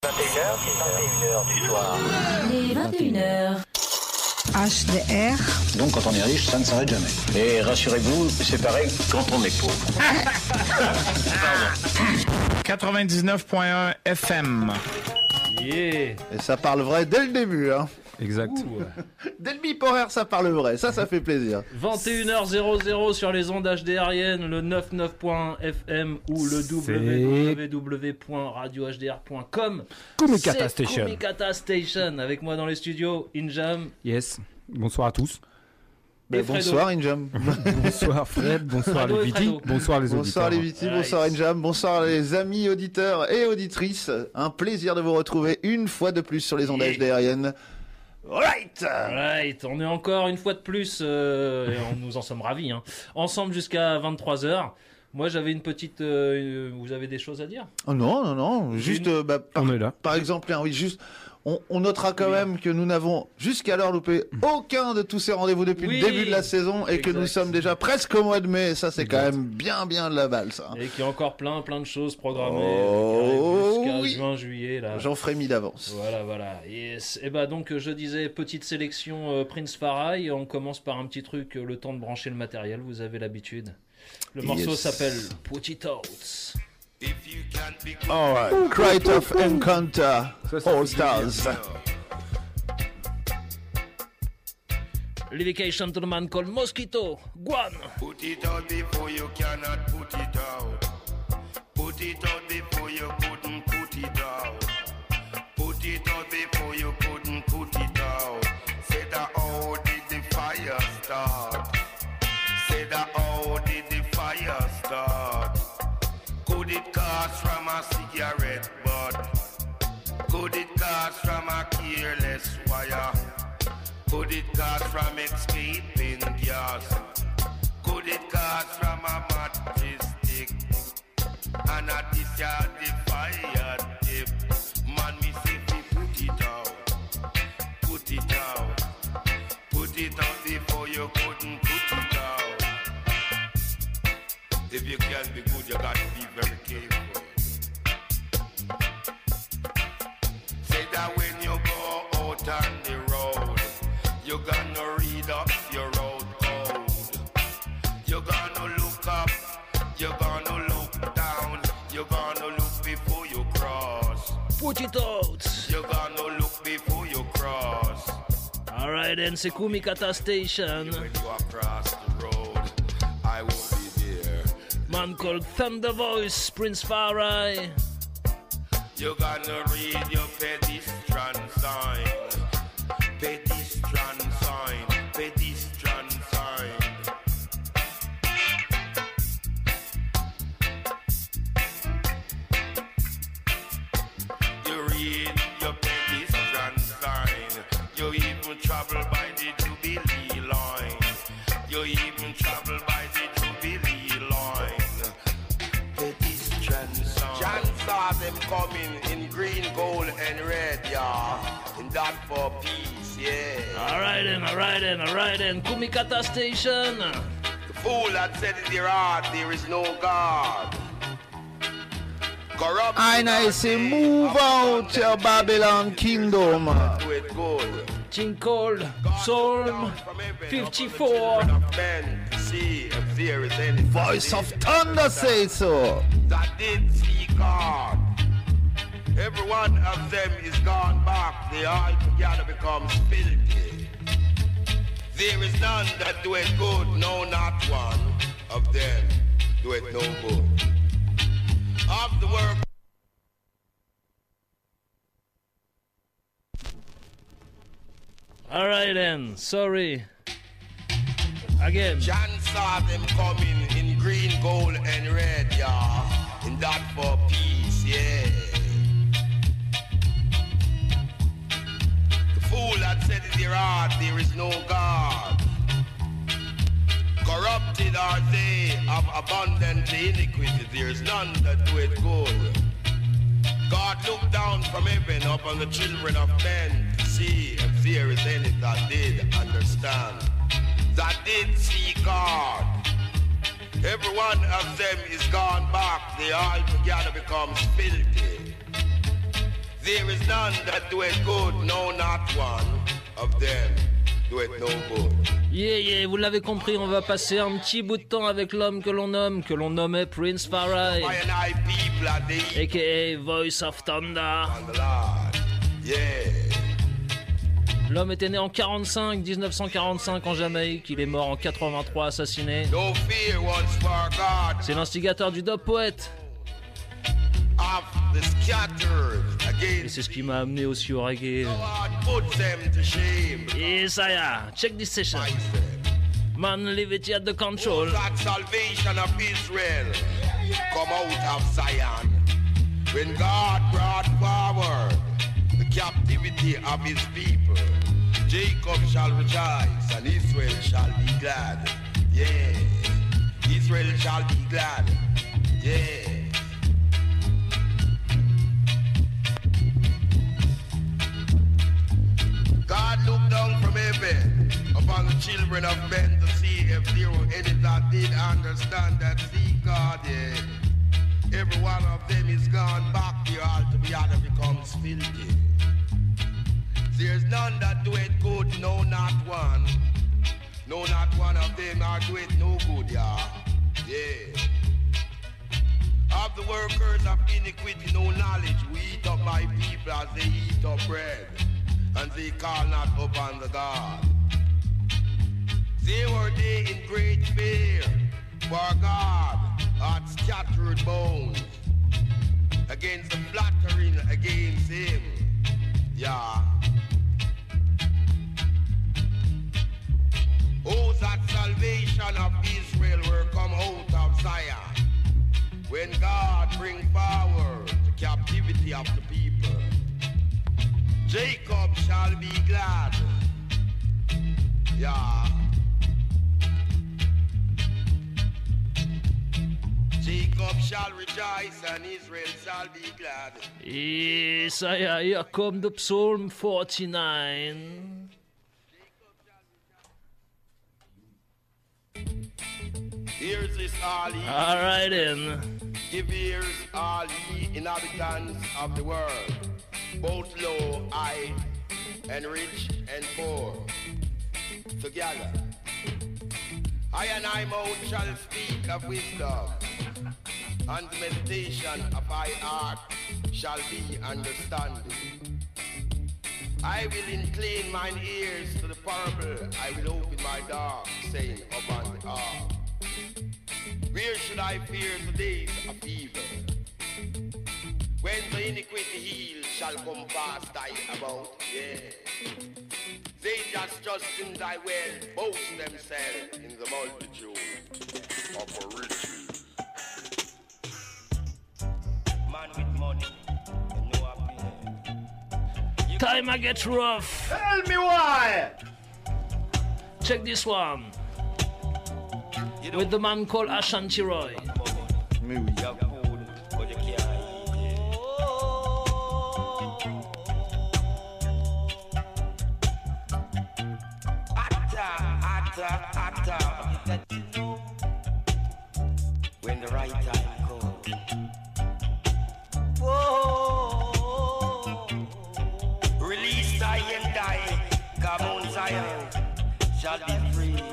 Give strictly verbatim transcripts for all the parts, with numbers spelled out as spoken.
vingt et une heures, vingt et une heures du soir. Les vingt et une heures. H D R. Donc quand on est riche, ça ne s'arrête jamais. Et rassurez-vous, c'est pareil quand on est pauvre. quatre-vingt-dix-neuf point un F M. Yeah. Et ça parle vrai dès le début, hein. Exact. Dès le bip horaire, ça parle vrai. Ça, ça fait plaisir. vingt et une heures sur les ondes H D Riennes, le quatre-vingt-dix-neuf point un F M ou le w w w point radio h d r point com. Kumikata Station. Kumikata Station. Avec moi dans les studios, Injam. Yes. Bonsoir à tous. Ben, bonsoir Injam. Bonsoir Fred, bonsoir Fredo les Viti, bonsoir les auditeurs. Bonsoir les Viti, Nice. bonsoir Injam, bonsoir les amis auditeurs et auditrices. Un plaisir de vous retrouver une fois de plus sur les ondes Yeah. H D Riennes. Right. Right, on est encore une fois de plus, euh, et on, nous en sommes ravis, hein, ensemble jusqu'à vingt-trois heures. Moi j'avais une petite... Euh, vous avez des choses à dire? Oh non, non, non, juste, Une- euh, bah, par, On est là. par exemple, hein, oui, juste, on, on notera quand Oui. même que nous n'avons jusqu'alors loupé aucun de tous ces rendez-vous depuis Oui. le début de la saison et que Exact. nous sommes déjà presque au mois de mai. Ça, c'est quand Exact. même bien, bien de la balle, ça. Et qu'il y a encore plein, plein de choses programmées Oh, qui arrivent jusqu'à oui. juin, juillet, là. J'en ferai mis d'avance. Voilà, voilà. Yes. Et bah donc, je disais, petite sélection euh, Prince Farai. On commence par un petit truc, euh, le temps de brancher le matériel, vous avez l'habitude. Le morceau Yes. s'appelle Put It Out. Alright. Cry of Encounter, All Stars. Lyrication to the man called Mosquito. Guan. Put it out before you cannot put it out. Put it out before you couldn't put it out. Put it out before you couldn't put it out. Say that how did the fire start? Say that how did the fire start? Could it cause from a cigarette butt? Could it cause from a careless wire? Could it cause from escaping gas? Could it cause from a mattress stick? And a discharge the fire tip. Man, me say fi put it out. Put it out. Put it out before you couldn't put it out. If you can be good, you got to be very careful. Say that when you go out on the road, you're gonna read up your road code. You're gonna look up, you're gonna look down, you're gonna look before you cross. Put It Out. You're gonna look before you cross. Alright then, c'est Kumikata Station. When you are across the road, I will be there. Man called Thunder Voice, Prince Farai. You're gonna read your pedestrian sign. Pedestrian sign, pedestrian sign. You read your pedestrian sign. You even travel by the Jubilee line. You even travel by the Jubilee line. Pedestrian sign. John saw them coming in green, gold, and red, yeah. And that for peace, yeah. Alright then, alright then, alright then. Kumikata Station. The fool that said in their heart there is no God. Corrupt. And I say, move out your Babylon kingdom. Do it good. King called Psalm fifty-four. Men see if there is any Voice of thunder say so. that did see God. Every one of them is gone back. They all together become filthy. There is none that do it good, no, not one of them do it no good. Of the work. Alright then, sorry. Again. John saw them coming in green, gold, and red, yeah. In that for peace, yeah. The fool that said in their heart there is no God. Corrupted are they of abundant iniquity. There is none that do it good. God looked down from heaven upon the children of men to see if there is any that did understand. That did see God. Every one of them is gone back. They all together become filthy. There is none that do it good, no, not one of them do it no good. Yeah, yeah, vous l'avez compris, on va passer un petit bout de temps avec l'homme que l'on nomme, que l'on nommait Prince Farai, aka Voice of Thunder. Yeah. L'homme était né en quarante-cinq, dix-neuf cent quarante-cinq en Jamaïque, il est mort en quatre-vingt-trois assassiné. No fear was for God. C'est l'instigateur du dub poète. Of the scattered Et c'est ce qui m'a amené aussi au reggae. put them to shame. Isaiah, check this session. Man, leave it at the control. That salvation of Israel come out of Zion. When God brought forward the captivity of his people, Jacob shall rejoice and Israel shall be glad. Yeah, Israel shall be glad. Yeah. God looked down from heaven upon the children of men to see if there were any that did understand that see God, yeah. Every one of them is gone back to altogether becomes filthy. There's none that do it good, no, not one. No, not one of them are do it no good, yeah. Yeah. Of the workers of iniquity, no knowledge, we eat up my people as they eat up bread. And they call not upon the God. They were they in great fear, for God had scattered bones against the flattering against him. Yeah. Oh, that salvation of Israel will come out of Zion when God bring forward the captivity of the people. Jacob shall be glad. Yeah. Jacob shall rejoice and Israel shall be glad. Isaiah, here come the Psalm forty-nine. Here's this all ye. All right then. Give ears all ye inhabitants of the world, both low, high, and rich and poor, together. I and I mouth shall speak of wisdom, and the meditation of my heart shall be understanding. I will incline mine ears to the parable, I will open my door, saying upon the ark. Where should I fear the days of evil? When the iniquity heel shall come past I about, yeah. They just trust in thy well, boast themselves in the multitude of riches. Man with money, and no happiness. Time I get rough. Tell me why! Check this one. With the man called Ashanti Roy. Mais oui. When the right time comes. Whoa. Release thy and die, come on Zion, shall be free.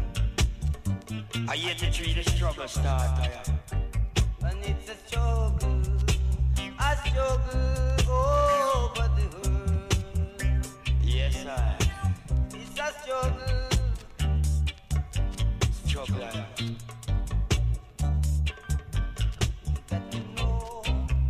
I hear the tree, the struggle start. And it's a struggle, a struggle over the world. Yes, sir. It's a struggle. Struggle. That you know,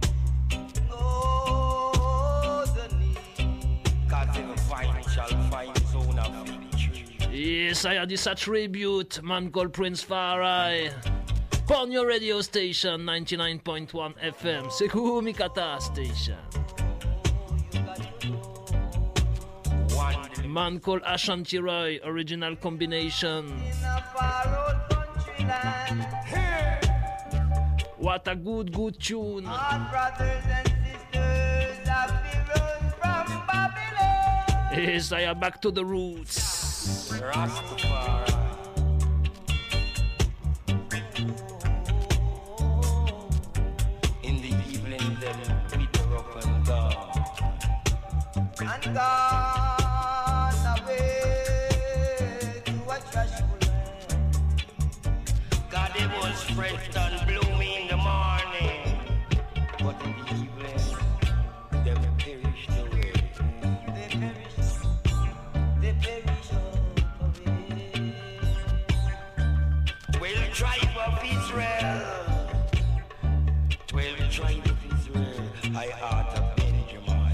know the need. Cause every vine shall find his own of victory. Yes, I had this a tribute, man called Prince Farai. On your radio station, ninety-nine point one F M, Sekou Mikata station. Man called Ashanti Roy, original combination. In a far old country land. What a good, good tune. Our brothers and sisters have been run from Babylon. Yes, I am back to the roots. Rastafari. In the evening, them meet her up and down. and gone away to a trashful land. God, it was fresh and bloomy in the morning, but in the evening, them perished away. They perish, they perish away. Well, tribe of Israel, well, tribe of Israel, I heart of Benjamin.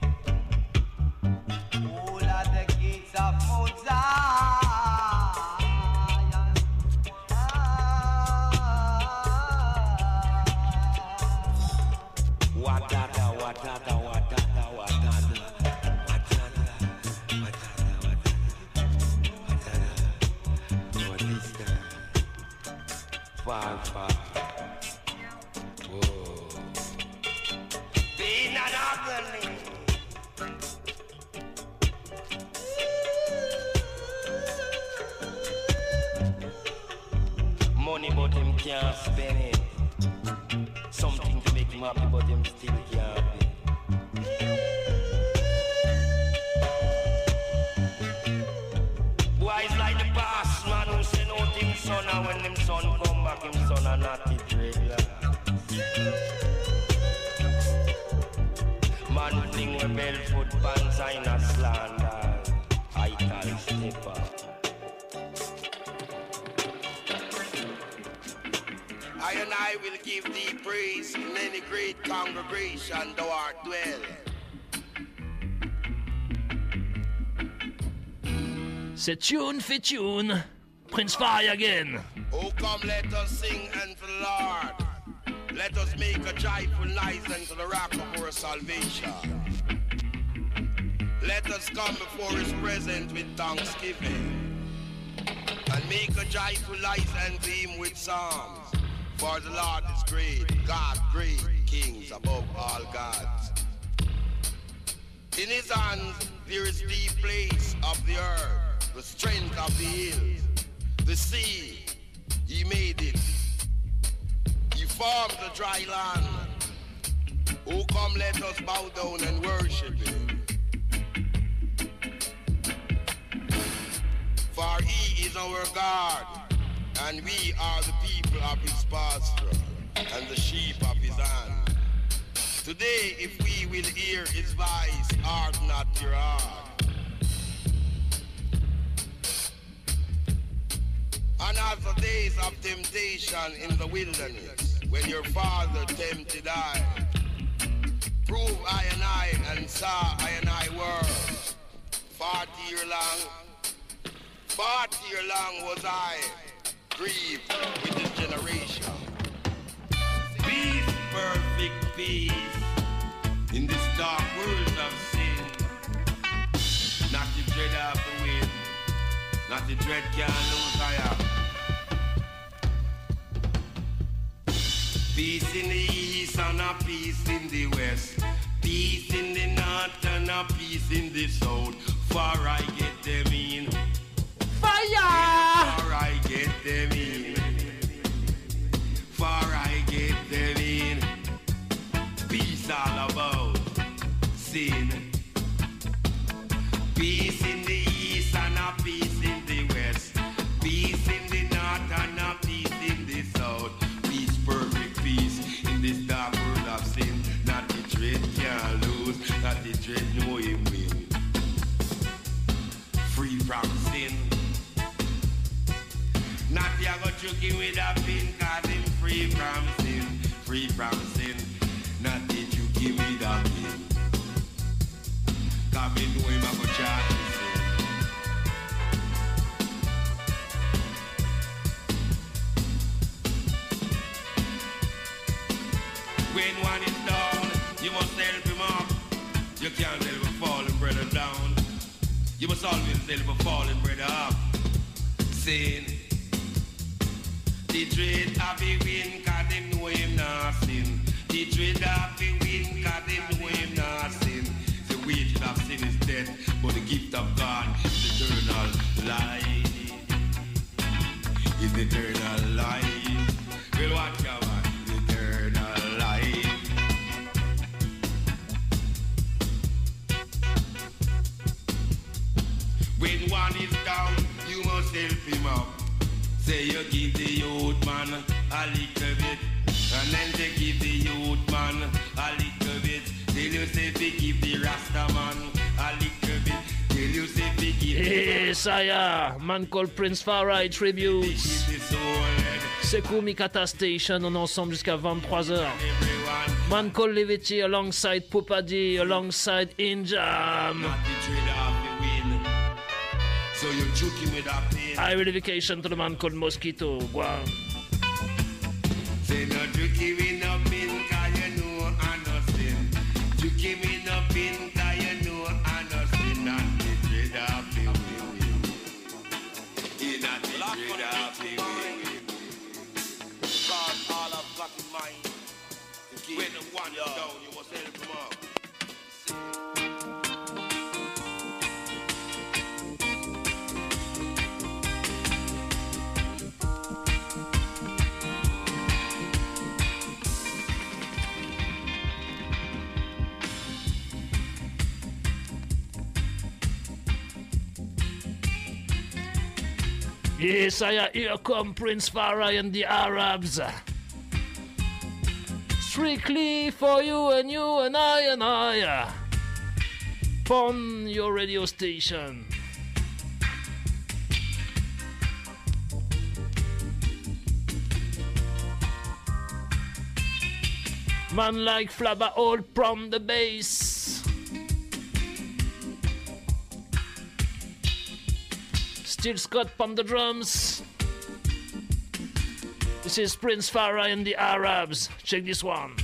All are the gates of Mount Zion. Watata, watata, watata, watata, watata, watata, watata, what is that? Far, far. Whoa. Being an agony. Money, but him can't spend it. Something to make him happy, but him still can't be. Boy, it's like the past man who send out him son, and when him son come back, him son are not it regular. Man fling with barefoot pants in a slander, I tell stepper. I and I will give thee praise in any great congregation thou art dwell. C'est tune for tune. Prince Fire again. Oh, come, let us sing unto the Lord. Let us make a joyful noise unto the rock of our salvation. Let us come before his presence with thanksgiving, and make a joyful noise unto him with psalms. For the Lord is great, God great, kings above all gods. In his hands there is the place of the earth, the strength of the hills, the sea, he made it. He formed the dry land. Oh, come, let us bow down and worship him. For he is our God, and we are the people of his pasture, and the sheep of his hand. Today, if we will hear his voice, harden not your heart. And as the days of temptation in the wilderness, when your father tempted I, prove I and I, and saw I and I were, forty year long, forty year long was I, grieved with this generation. Peace, perfect peace, in this dark world of sin. Not the dread of the wind, not the dread can lose I am. Peace in the east and a peace in the west. Peace in the north and a peace in the south. Far I get them in. Fire! Far I get them in. Far I get them in. Peace all about sin. Peace in the east and a peace in the west. Peace in the north and a peace in the south. Peace, perfect peace in this dark world of sin. Not the dread can lose, not the dread know him win. Free from sin. Not ya go choking with a pin, cause him free from sin. Free from sin. Not the choking with a pin. Cause me know him a go charge me sin. When one is down, you must help him up. You can't help a falling brother down. You must always help a falling brother up. Sin. The dread of the win, cause them know him not sin. The dread of the win, cause them know him not sin. The wages of sin is death, but the gift of God is eternal life. Is eternal life. Well, what you want? Eternal life. man is down, you must help him up. Say you give the youth man a little bit, and then they give the youth man a little bit. Till you say they give the Rasta man a little bit. Till you say they give the Isaiah, man called Prince Farai Tributes. Sekou Mikata Station, on est ensemble jusqu'à vingt-trois heures. Man called Levity alongside Popadi, alongside Injam. So you choke him with a pain. High relocation to the man called Mosquito. Guam. Say no choke him in a pin, cause you know understand. Choke him in a pin, cause you know understand. And the dread of the way. In a the dread of the way. Cause all I've got in mind. When the one is down, you must help him up. Yes, I here come Prince Farai and the Arabs. Strictly for you and you and I and I. On your radio station. Man like Flabba old from the bass. Still Scott from the drums. This is Prince Farai and the Arabs. Check this one.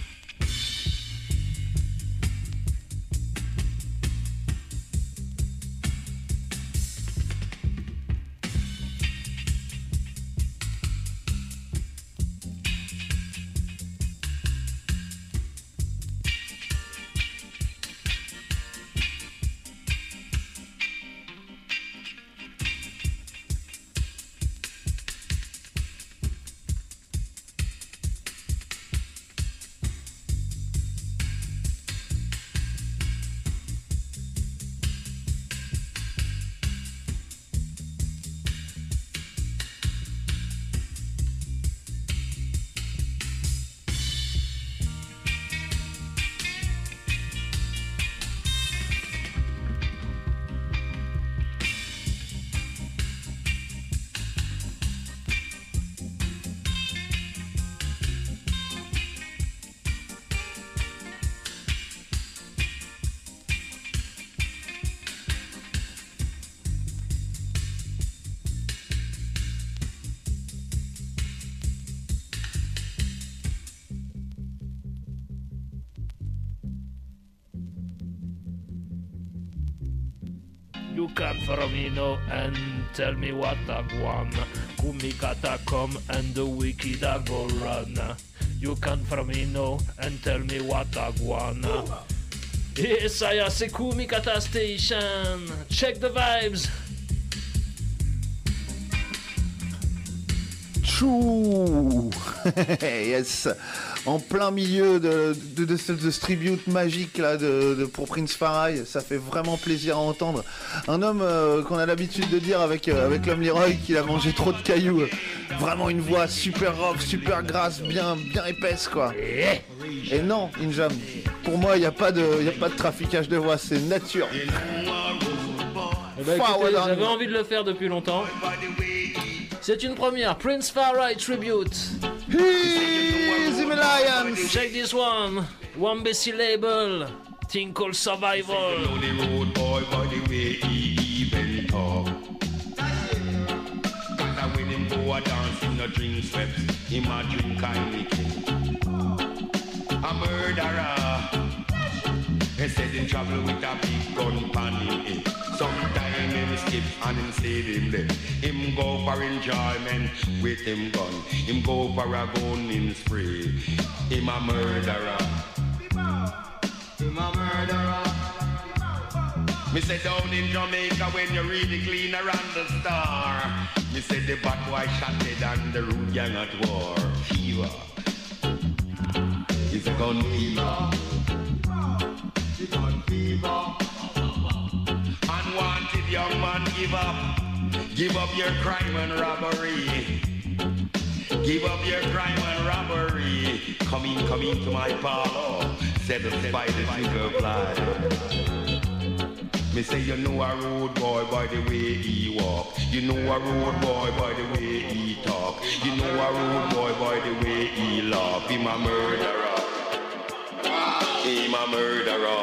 You come for me now and tell me what I want. Kumikata come and the wicked I go run. You come for me now and tell me what I want. Yes, I am Sekou Mikata Station. Check the vibes. Chou. Yes. En plein milieu de, de, de, de, de ce tribute magique là de, de, pour Prince Farai, ça fait vraiment plaisir à entendre. Un homme euh, qu'on a l'habitude de dire avec, euh, avec l'homme Leroy qu'il a mangé trop de cailloux. Vraiment une voix super rock, super grasse, bien, bien épaisse quoi. Et non, Injam, pour moi il n'y a pas de, il n'y a pas de traficage de voix, c'est nature. Eh ben, écoutez, j'avais envie de le faire depuis longtemps. C'est une première, Prince Farai Tribute. Easy Lions. Check this one, Wambesi label, thing called Survival. A murderer. He said in trouble with a big gun pan him. Sometime him skip and him say him there. Him go for enjoyment with him gun. Him go for a gun in spray. Him a murderer. Him a murderer. Me say down in Jamaica when you really clean around the star. Me say the bad boy shot dead and the rude gang at war. Fever. It's a gun fever. The gun fever. Unwanted young man give up. Give up your crime and robbery. Give up your crime and robbery. Come in, come into my parlor. Satisfy the sugar fly. Me say you know a road boy by the way he walk. You know a road boy by the way he talk. You know a road boy by the way he laugh. He my murderer. He my murderer.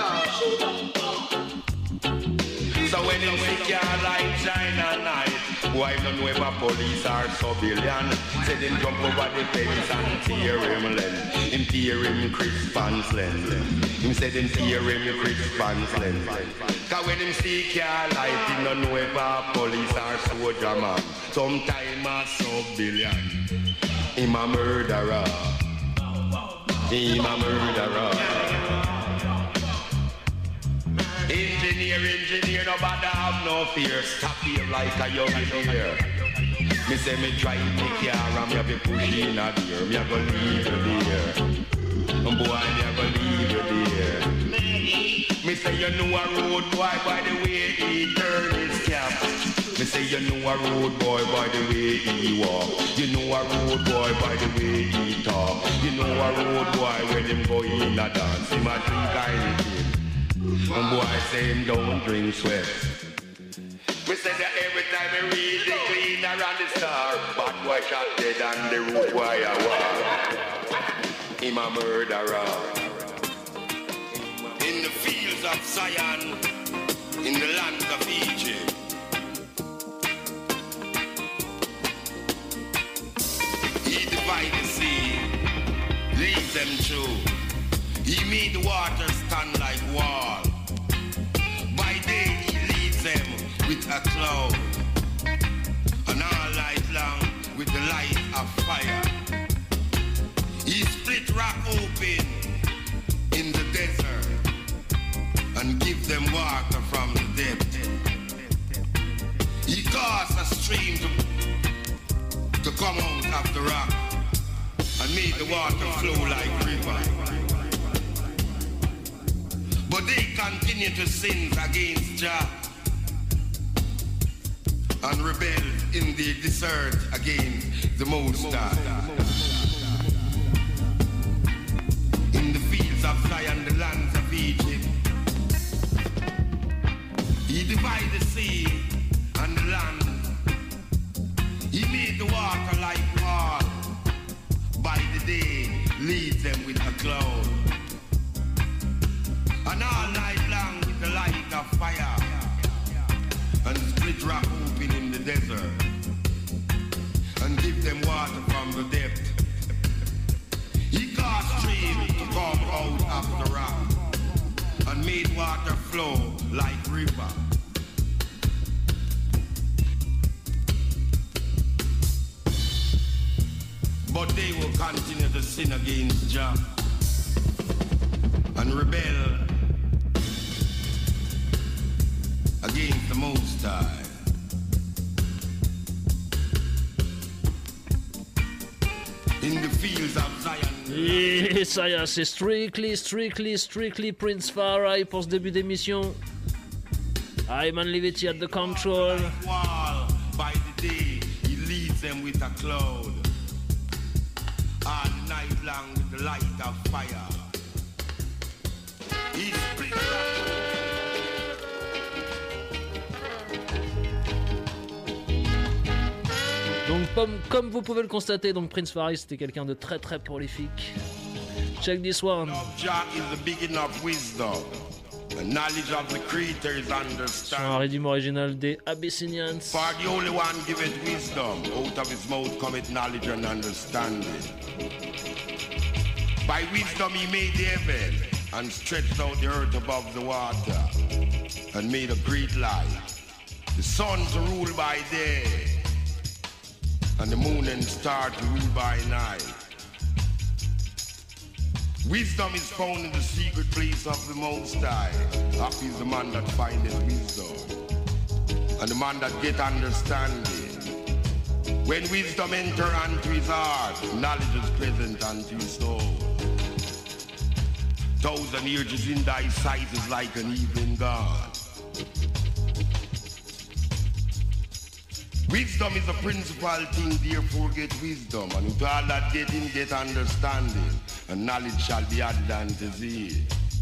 So when you see car like China night, why don't know if a police or civilian? Say them jump over the fence and tear him length. Him tear him crisp and slant. Him say them tear him crisp and slant. Cause when him see car light, he don't know if a police or soldier man. Sometime a civilian. Him a murderer. Him a murderer. Engineer, engineer, nobody have no fear. Stop here like a young deer. Me say me drive me car and me have a push in a deer. Me a go leave you there. And boy, me a go leave you there. Me say you know a road boy by the way he turn his cap. Me say you know a road boy by the way he walk. You know a road boy by the way he talk. You know a road boy when him go in a dance. Him a drink anything. And boy say him don't drink sweat. We say that every time I read the clean around the star. Bad boy shot dead on the road boy a war. Him a murderer. In the fields of Zion, in the land of Egypt, he divided the sea, leads them through. He made the water stand like wall. By day he leads them with a cloud, and all night long with the light of fire. He split rock open in the desert and give them water from the depth. He caused a stream to, to come out of the rock and made the water flow like river. But they continue to sin against Jah and rebel in the desert against the Most High. In the fields of Zion, the lands of Egypt, he divided the sea and the land. He made the water like wall. By the day, leads them with a cloud. And all night long with the light of fire. And split rock open in the desert. And give them water from the depth. He caused streams to come out of the rock. And made water flow like river. But they will continue to sin against Jah and rebel against the Most High. In the fields of Zion. Et ça y est, c'est Strictly, Strictly, Strictly Prince Farai pour ce début d'émission. Iman Livity at the control. Wall by the day, he leads them with a cloud. All night long with the light of fire. He split Donc comme, comme vous pouvez le constater, donc Prince Farai c'était quelqu'un de très très prolifique. Check this one. Jah is the beginning of wisdom. The knowledge of the creator is understanding. Sur un rythme original des Abyssinians. For the only one giveth wisdom, out of his mouth cometh knowledge and understanding. By wisdom he made the heaven, and stretched out the earth above the water, and made a great light. The sun to rule by day, and the moon and star to rule by night. Wisdom is found in the secret place of the Most High. Happy is the man that findeth wisdom, and the man that get understanding. When wisdom enter unto his heart, knowledge is present unto his soul. Thousand years in thy sight is like an evening gone. Wisdom is a principal thing, therefore get wisdom. And with all that getting, get understanding. And knowledge shall be added unto thee.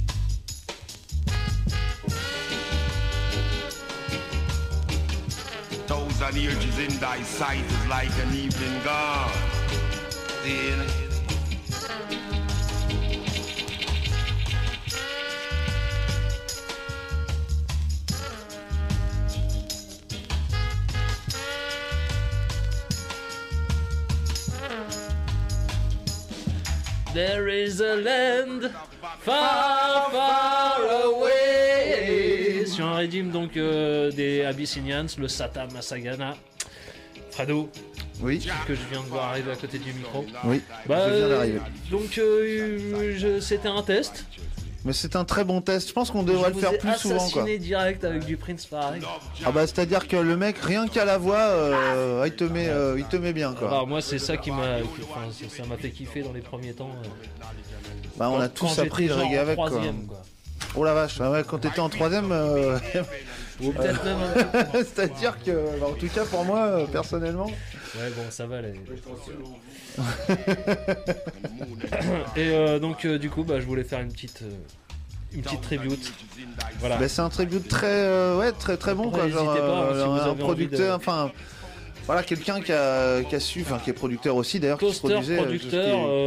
Thousand years in thy sight is like an evening gone. See? There is a land far, far away. Sur un redeem donc euh, des Abyssinians, le Sata Masagana. Fredo. Oui. Que je viens de voir arriver à côté du micro. Oui. Bah, je viens d'arriver. Donc euh, je, c'était un test. Mais c'est un très bon test. Je pense qu'on devrait je le faire plus souvent, quoi. Assassiné direct avec du Prince Farai. Ah bah c'est-à-dire que le mec, rien qu'à la voix, euh, il te met, euh, il te met bien, quoi. Alors moi c'est ça qui m'a, qui, enfin, ça m'a fait kiffer dans les premiers temps. Euh, bah on a tous appris le reggae avec, quoi. quoi. Oh la vache. Bah ouais, quand t'étais en troisième. Euh... Ou peut-être même. Un peu. C'est-à-dire que, bah, en tout cas pour moi, euh, personnellement. Ouais bon ça va. Les... Et euh, donc euh, du coup bah je voulais faire une petite. Euh... Une petite tribute. Voilà. Bah, c'est un tribute très, euh, ouais, très très bon, quoi. Genre, pas, euh, si un producteur, de... enfin, voilà, quelqu'un qui a, qui a su, enfin, qui est producteur aussi d'ailleurs, qui se produisait. Producteur, qui...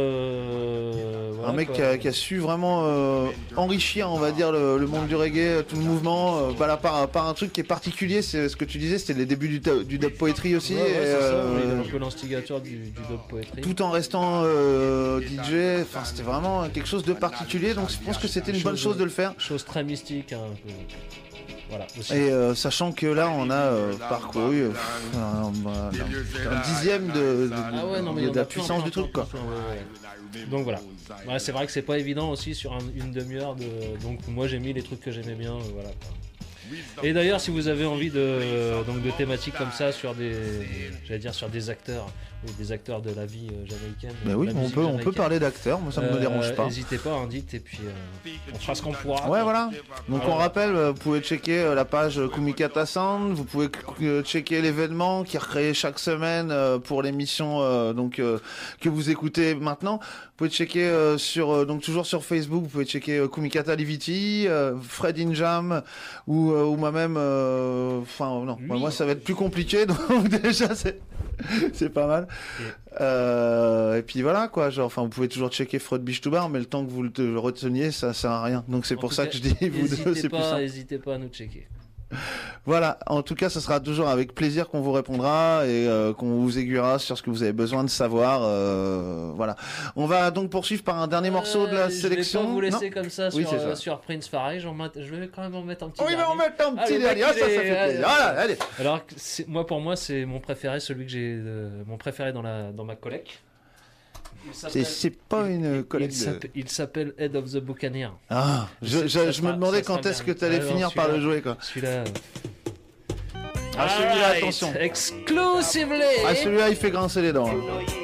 euh, voilà, un mec quoi. qui a, qui a su vraiment euh, enrichir, on va dire, le, le monde du reggae, tout le mouvement. Euh, bah, là, par, par un truc qui est particulier, c'est ce que tu disais, c'était les débuts du, du dub poetry aussi. Ouais, ouais, et, c'est euh, ça, oui, il est un peu l'instigateur du, du dub poetry. Tout en restant euh, D J, enfin, c'était vraiment quelque chose de particulier. Donc, je pense que c'était une chose, bonne chose de le faire. Chose très mystique, hein, un peu. Voilà, aussi. Et euh, sachant que là on a euh, parcouru euh, un, un, un dixième de, de, ah ouais, non, mais de, de la plein, puissance plein, du truc, plein, quoi. plein, ouais, ouais. Donc voilà. Ouais, c'est vrai que c'est pas évident aussi sur un, une demi-heure de. Donc moi j'ai mis les trucs que j'aimais bien, euh, voilà. Et d'ailleurs si vous avez envie de donc de thématiques comme ça sur des, j'allais dire sur des acteurs, oui, des acteurs de la vie euh, jamaïcaine. Bah oui, on peut, on peut parler d'acteurs, moi ça ne me dérange pas. N'hésitez pas, indique et puis euh, on fera ce qu'on pourra. Ouais, voilà. Donc voilà. on rappelle, vous pouvez checker la page Kumikata Sound, vous pouvez checker l'événement qui est recréé chaque semaine pour l'émission donc que vous écoutez maintenant. Vous pouvez checker euh, sur euh, donc toujours sur Facebook, vous pouvez checker euh, Kumikata Liviti, euh, Fred Injam ou euh, ou moi-même. Enfin euh, non, oui. Moi ça va être plus compliqué donc déjà c'est c'est pas mal. Oui. Euh, et puis voilà quoi, genre enfin vous pouvez toujours checker Freud Biche to Bar, mais le temps que vous le, le reteniez ça sert à rien. Donc c'est en pour ça cas, que je dis vous deux, c'est pas, plus simple. N'hésitez pas à nous checker. Voilà, en tout cas, ce sera toujours avec plaisir qu'on vous répondra et euh, qu'on vous aiguillera sur ce que vous avez besoin de savoir. Euh, voilà. On va donc poursuivre par un dernier morceau de la euh, sélection. Je vais pas vous laisser non comme ça, oui, sur, euh, ça. sur Prince Farai. Je vais quand même en mettre un petit. Oui, dernier. mais on met un petit allez, dernier. Ah, ça, ça fait plaisir. Voilà, allez. Alors, moi, pour moi, c'est mon préféré, celui que j'ai, euh, mon préféré dans la dans ma collecte. C'est, c'est pas une collecte. Il, s'appelle, il s'appelle Head of the Buccaneer. Ah, je, je, je me demandais quand est-ce que tu allais finir alors, par le jouer, quoi. Celui-là. Ah, celui-là, right. Attention. Exclusively. Ah, celui-là, il fait grincer les dents.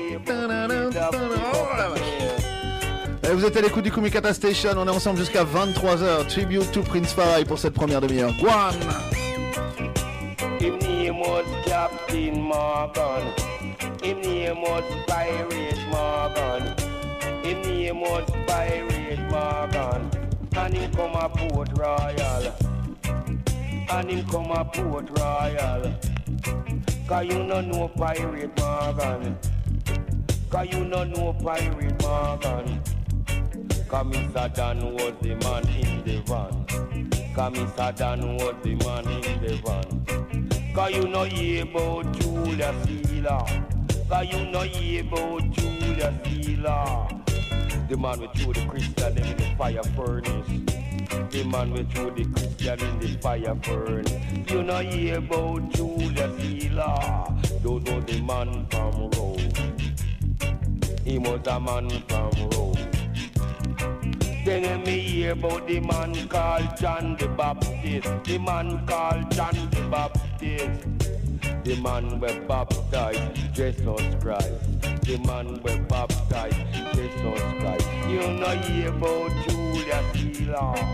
Et vous êtes à l'écoute du Kumikata Station. On est ensemble jusqu'à vingt-trois heures. Tribute to Prince Farai pour cette première demi-heure. One. His name was Captain Morgan. His name was Pirate Morgan. His name was Pirate Morgan. And he come a Port Royal. And him come a Port Royal. Cause you no know Pirate Morgan. Cause you no know Pirate Morgan. Cause Mister Dan was the man in the van. Cause Mister Dan was the man in the van. Cause you no hear about Julius Caesar. Cause you no hear about Julius Caesar. The man with threw the Christian in the fire furnace. The man with threw the Christian in the fire furnace. You know hear about Julius Caesar. Don't know the man from Rome. He was a man from Rome. Then me hear about the man called John the Baptist. The man called John the Baptist. The man we baptized Jesus Christ. The man we baptized Jesus Christ. You know hear about Julius Caesar.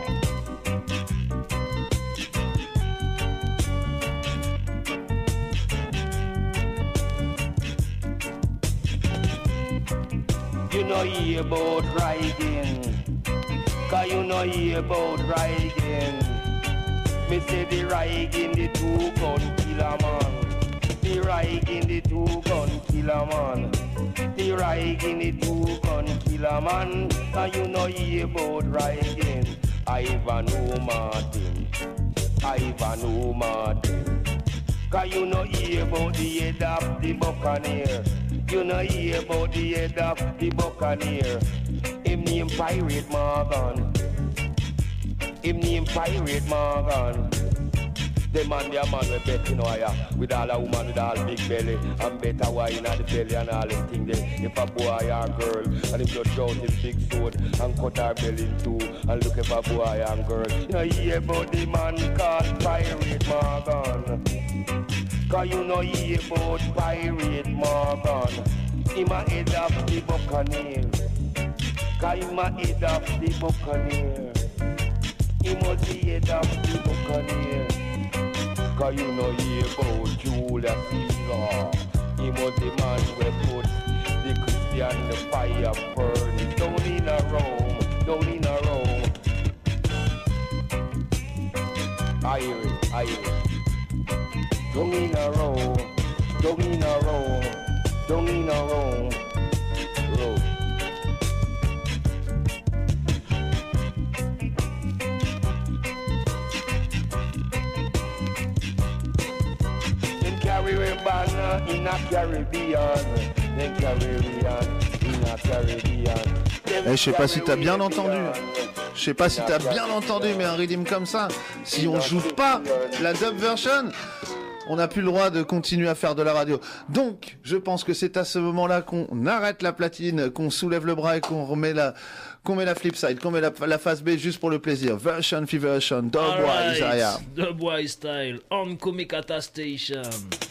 no hear about riding. Cause you no hear about riding. Me say the riding, the two gun killer man. The riding, the two gun killer man. The riding, the two gun killer man. Cause you no hear about riding. Ivan Martin, Ivan Martin. Cause you no hear about the head of the buccaneer. You no hear about the head of the buccaneer. Him name Pirate Morgan. Him name Pirate Morgan. The man, the man we bet, you know, yeah. With all a woman with all big belly and better wine at the belly and all them thing there. If a boy or girl and him just shout his big sword and cut her belly in two and look if a boy and girl. You know, hear about the man called Pirate Morgan. Cause you know hear about Pirate Morgan. Him a head of the buccaneer. Cause him a head of the buccaneer. He must be head of the buccaneer. Cause you know hear about Julius Caesar. He must the man who put the Christian the fire burning down in a Rome, down in a Rome. I hear it, I hear it. Down in a row, down in a row, down in a row, row. Then carry a banner in a Caribbean, then Caribbean in a Caribbean. Eh, je sais pas si t'as bien entendu. Je sais pas si t'as bien entendu, mais un rythme comme ça, si on joue pas la dub version, on n'a plus le droit de continuer à faire de la radio. Donc, je pense que c'est à ce moment-là qu'on arrête la platine, qu'on soulève le bras et qu'on remet la, qu'on met la flip side, qu'on met la, la face B juste pour le plaisir. Version, fee version, dubwise, yeah. Dubwise style on Kumikata Station.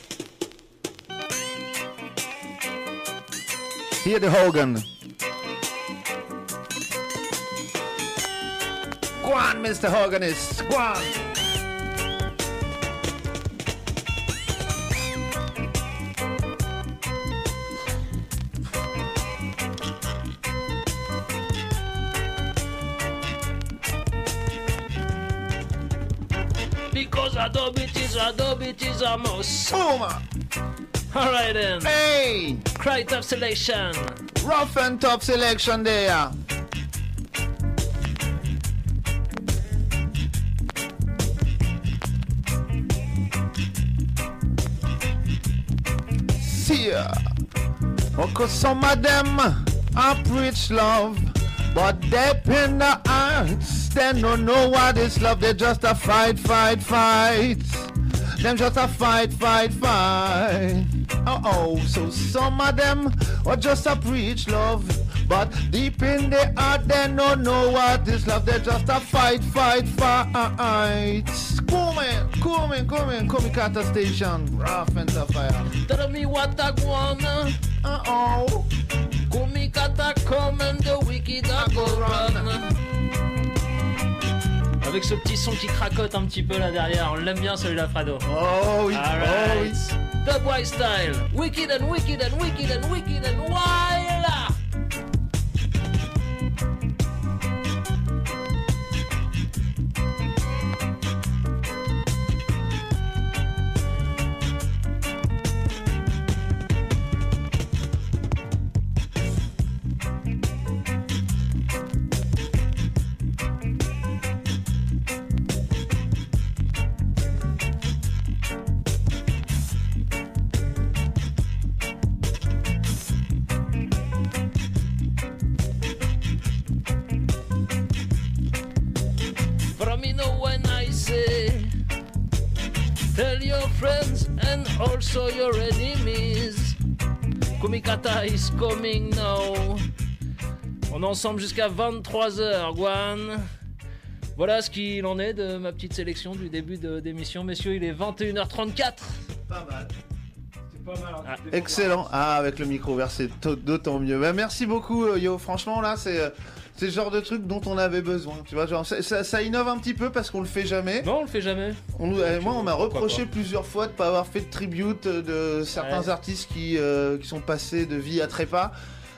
Here the Hogan. Go on, Mister Hoganist, go on. Because a dub it is a dub it is a must. Boom! Alright then. Hey! Cry tough selection. Rough and tough selection there. See ya. Cause some of them are preach love, but deep in the hearts, they don't know what is love. They just a fight, fight, fight. Them just a fight, fight, fight. Oh, oh, so some of them are just a preach love, but deep in the heart they don't know what is love. They just a fight, fight, fight. Come in, come in, come in, Kumikata Station, rough and tough fire. Tell me what I wanna. Uh oh. Kumikata come and the wicked are go run. Avec ce petit son qui cracote un petit peu là derrière, on l'aime bien celui-là, Fredo. Oh oui, Alright. oh oui. Dubwise style, wicked and wicked and wicked and wicked and wild. Also your enemies. Kumikata is coming now. On est ensemble jusqu'à vingt-trois heures, Guan. Voilà ce qu'il en est de ma petite sélection du début de, d'émission. Messieurs, il est vingt et une heures trente-quatre. Pas mal. C'est pas mal. Hein. Ah, excellent. Ah, avec le micro ouvert, c'est d'autant mieux. Bah, merci beaucoup, Yo. Franchement, là, c'est... C'est le genre de truc dont on avait besoin, tu vois, genre ça, ça, ça innove un petit peu parce qu'on le fait jamais. Non, on le fait jamais. On, euh, moi, on m'a reproché plusieurs fois de pas avoir fait de tribute de certains ouais. artistes qui, euh, qui sont passés de vie à trépas.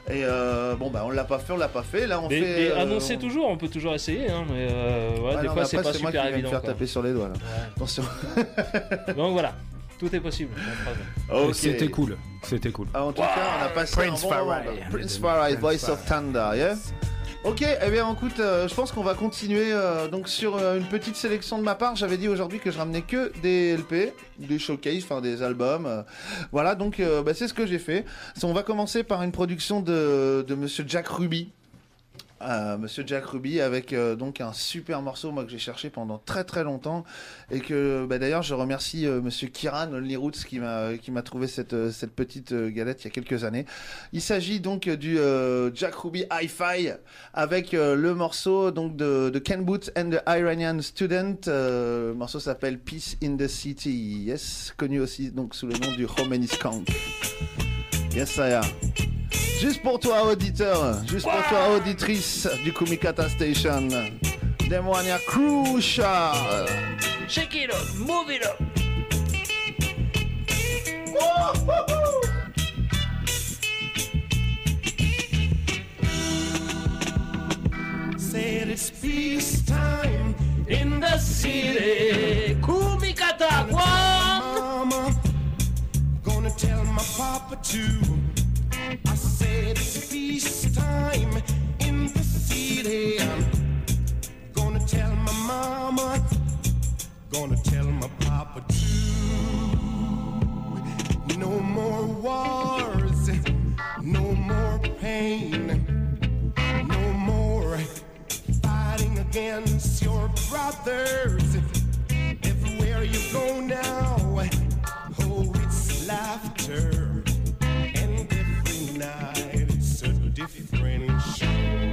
Et euh, bon bah on l'a pas fait, on l'a pas fait. Là on mais, fait. Mais euh, annoncer on... toujours, on peut toujours essayer, hein, mais euh, ouais, ah des non, fois mais c'est après, pas c'est moi super qui vais évident. me faire quoi. taper sur les doigts là. Ouais. Attention. Donc voilà, tout est possible. Okay. C'était cool, c'était cool. Ah, en tout wow. cas, on a passé Prince un bon moment. Prince Farai, Voice of Thunder, yeah. Ok, eh bien écoute, euh, je pense qu'on va continuer euh, donc sur euh, une petite sélection de ma part. J'avais dit aujourd'hui que je ramenais que des L P, des showcases, enfin des albums. Euh, voilà, donc euh, bah, c'est ce que j'ai fait. On va commencer par une production de, de Monsieur Jack Ruby. Euh, Monsieur Jack Ruby avec euh, donc un super morceau moi que j'ai cherché pendant très très longtemps et que bah, d'ailleurs je remercie euh, Monsieur Kiran Only Roots qui m'a qui m'a trouvé cette cette petite euh, galette il y a quelques années. Il s'agit donc du euh, Jack Ruby Hi-Fi avec euh, le morceau donc de, de Ken Booth and the Iranian Student. Euh, le morceau s'appelle Peace in the City. Yes, connu aussi donc sous le nom du Romani Skank. Yes, ça y est. Juste pour toi, auditeur, juste pour toi, auditrice du Kumikata Station. Demonia Crucial. Shake it up, move it up. Said it's peace time in the city. Kumikata, Mama, gonna tell my papa too. I said it's peace time in the city. I'm gonna tell my mama, gonna tell my papa too. No more wars, no more pain, no more fighting against your brothers. Everywhere you go now, oh, it's laughter. Night, it's a different show.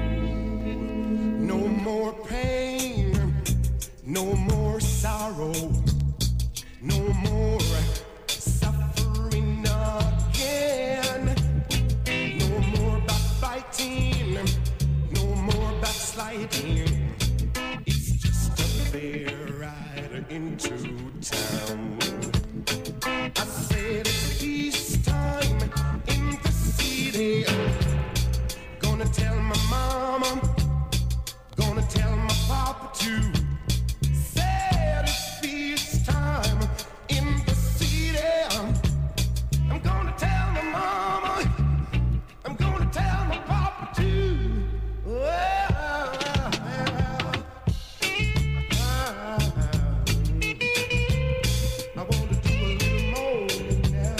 No more pain, no more sorrow, no more suffering again. No more backbiting, no more backsliding. It's just a fair ride into town. I said it's peace time in the city. Gonna tell my mama, gonna tell my papa too. Said it's peace time in the city. I'm gonna tell my mama, I'm gonna tell my papa too. Well, I wanna do a little more now.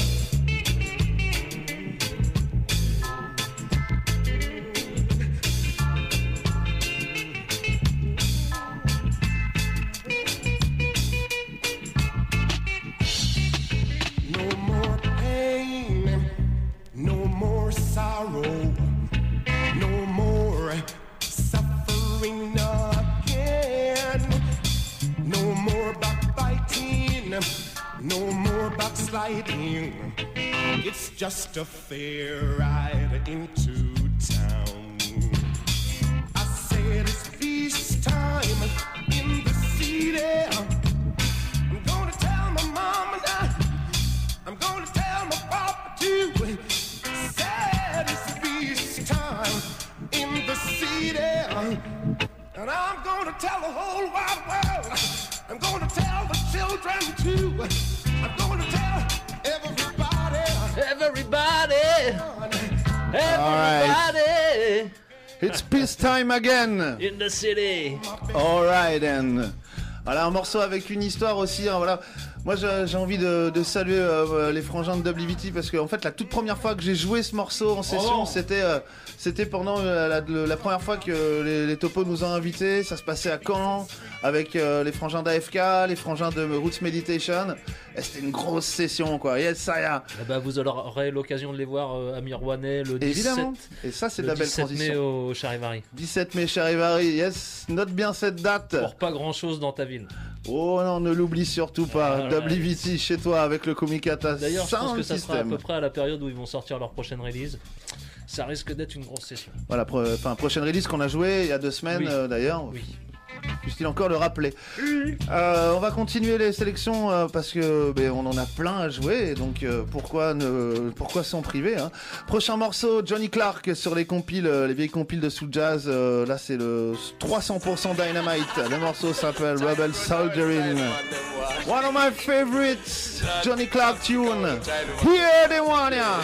No more pain, no more sorrow, no more suffering again. No more backbiting, no more backsliding. It's just a fair ride into town. I said it's feast time in the city. I'm gonna tell my mama now. I'm gonna tell my papa too. Said it's feast time in the city. And I'm gonna tell the whole wide world. I'm gonna tell the children too. I'm gonna tell everybody. Everybody. Everybody. Right. It's peace time again. In the city. Alright then. Voilà un morceau avec une histoire aussi. Hein, voilà. Moi j'ai, j'ai envie de, de saluer euh, les frangins de W T parce que en fait la toute première fois que j'ai joué ce morceau en session, oh. c'était euh, c'était pendant euh, la, la, la première fois que les, les topos nous ont invités. Ça se passait à Caen avec euh, les frangins d'A F K, les frangins de Roots Meditation. Et c'était une grosse session quoi. Yes, ça y a. Eh ben, vous aurez l'occasion de les voir euh, à Mirouanet le dix-sept. Évidemment. Et ça c'est de la belle transition. dix-sept mai au Charivari. dix-sept mai Charivari. Yes, note bien cette date. Pour pas grand chose dans ta ville. Oh non, ne l'oublie surtout pas. Ah, W T chez toi avec le Kumikata. D'ailleurs, je pense que ça system. sera à peu près à la période où ils vont sortir leur prochaine release. Ça risque d'être une grosse session. Voilà, pro- enfin prochaine release qu'on a joué il y a deux semaines oui. euh, d'ailleurs. Oui. Puisse-t-il encore le rappeler. Euh, on va continuer les sélections euh, parce que ben, on en a plein à jouer, donc euh, pourquoi ne, pourquoi s'en priver, hein. Prochain morceau, Johnny Clark sur les compiles, euh, les vieilles compiles de Soul Jazz. Euh, là, c'est le trois cents pour cent Dynamite. Le morceau s'appelle Rebel Soldiering. One of my favorites, Johnny Clark tune. Here they want ya.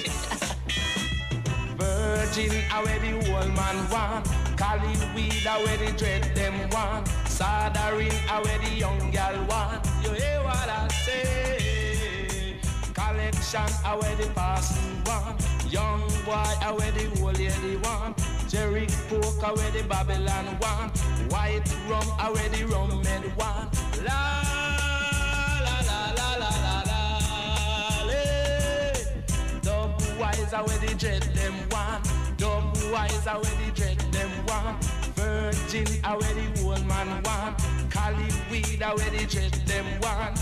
Virgin, where the old man want. Cali weed, where the dread them want. Soldering, where the young girl want. You hear what I say? Collection, where the passing want. Young boy, where the old lady want. Jerry Poker, where the Babylon want. White rum, where the rum men want. La la la la la la la. Dub wise, where the dread them want. Dub wise, where the dread them want. Virgin, where the old man want. Cali weed, where the dread them want.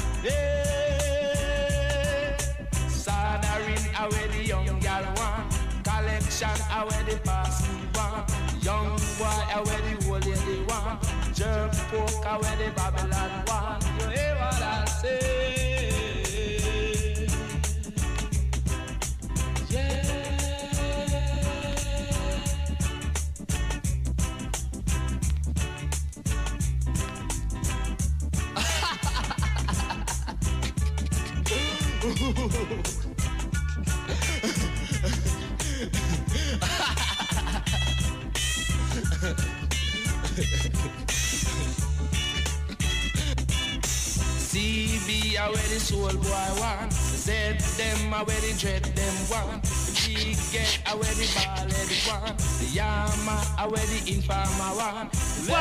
Yeah. Soldering, where the young girl want. Collection, where the passing want. Young boy, where the old lady want. Jerk poker, where the Babylon want. You hear what I say? Yeah. C B, I where the soul boy want. Z them, I where the dread them want. G get, I where the ball head want. The Yama, I where the informer want.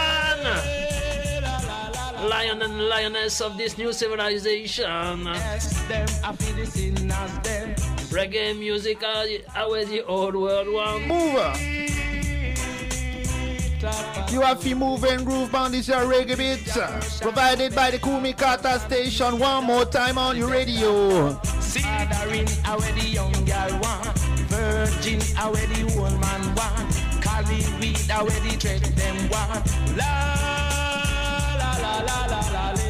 One lion and lioness of this new civilization. Yes, them, I feel the sinners them. Reggae music, I where the old world want. Move! You have to move and groove on this your reggae beats, provided by the Kumikata station. One more time on your radio. Soldering, I where the young girl want. Virgin, I where the old man want. Cali weed, I where the dread them want. La la la la la la la.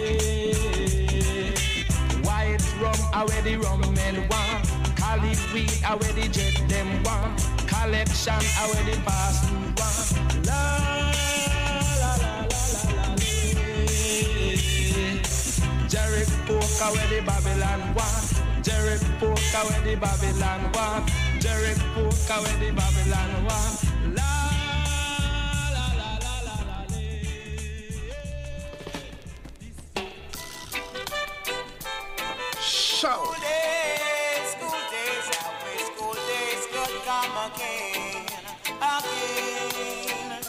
White rum, I where the rum men want. Cali weed, I where the dread them want. Collection, I where the passing want. La la la la la la. Jerry Poker, where the Babylon want. Jerry Poker, where the Babylon want. Jerry Poker, where the Babylon want. La la la la la la. Shout. School days, school days, always school days could come again, again.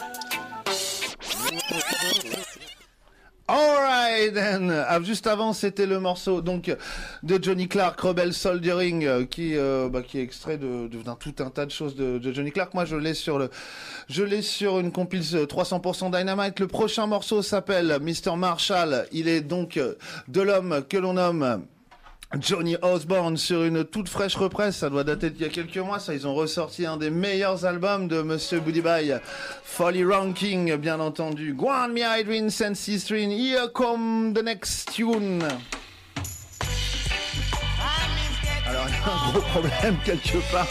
Alright then. Ah, juste avant c'était le morceau donc de Johnny Clark, Rebel Soldiering, euh, qui euh, bah, qui est extrait de, de d'un tout un tas de choses de, de Johnny Clark. Moi je l'ai sur le je l'ai sur une compile trois cents pour cent Dynamite. Le prochain morceau s'appelle mister Marshall. Il est donc de l'homme que l'on nomme Johnny Osborne sur une toute fraîche represse. Ça doit dater d'il y a quelques mois. Ça, ils ont ressorti un des meilleurs albums de Monsieur Buddy Bye, Folly Ranking, bien entendu. Go on, me Idrin, Sensi String. Here come the next tune. Alors, il y a un gros problème quelque part.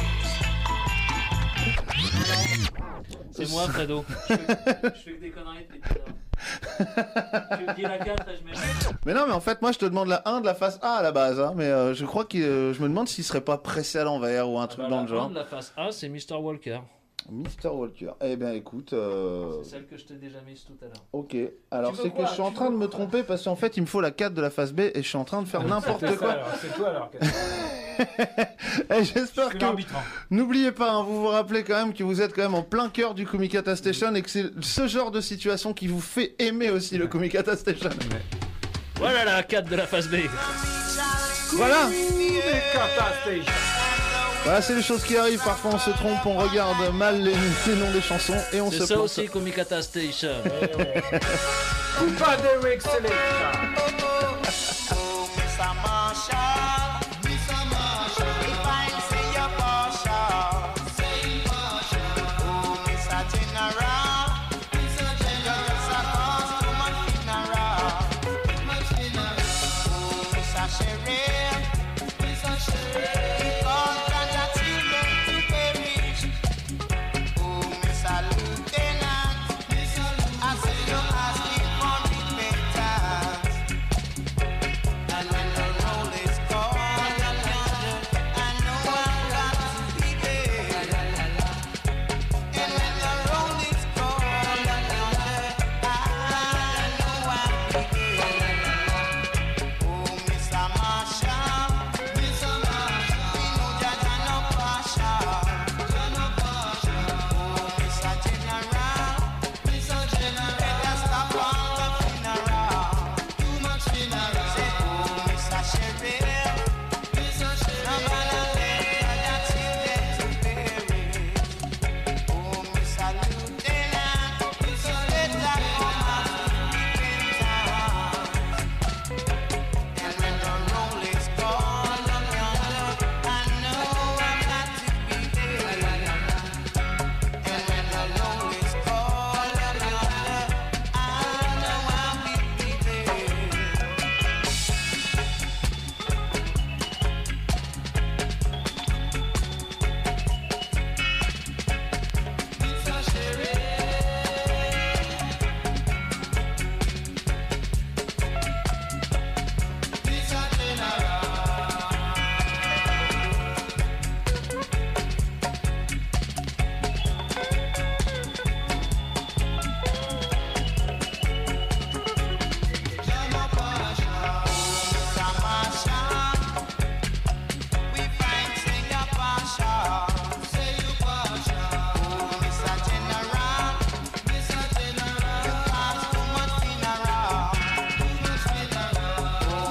C'est moi, Fredo. Je fais, je fais que des conneries depuis tout à l'heure. Tu me dis la quatre et je mets la... Mais non, mais en fait, moi, je te demande la un de la face A à la base, hein, mais euh, je crois que euh, je me demande s'il serait pas pressé à l'envers ou un truc bah, dans le genre. La un de la face A, c'est mister Walker. mister Walker. Eh bien, écoute. Euh... C'est celle que je t'ai déjà mise tout à l'heure. Ok. Alors, c'est que quoi je suis en train de me tromper parce qu'en fait, il me faut la quatre de la face B et je suis en train de faire n'importe quoi. Alors, c'est toi alors. Et j'espère que. N'oubliez pas, hein, vous vous rappelez quand même que vous êtes quand même en plein cœur du Kumikata Station et que c'est ce genre de situation qui vous fait aimer aussi le Kumikata Station. Voilà la quatre de la face B. Voilà. Kumikata Station. Voilà, c'est les choses qui arrivent. Parfois, on se trompe, on regarde mal les, les noms des chansons et on se C'est ça plante. aussi, Kumikata Station. Kupa Derek Selection. mister Marshall, mister Marshall, if I say you're partial, say partial. Oh, mister General, mister General,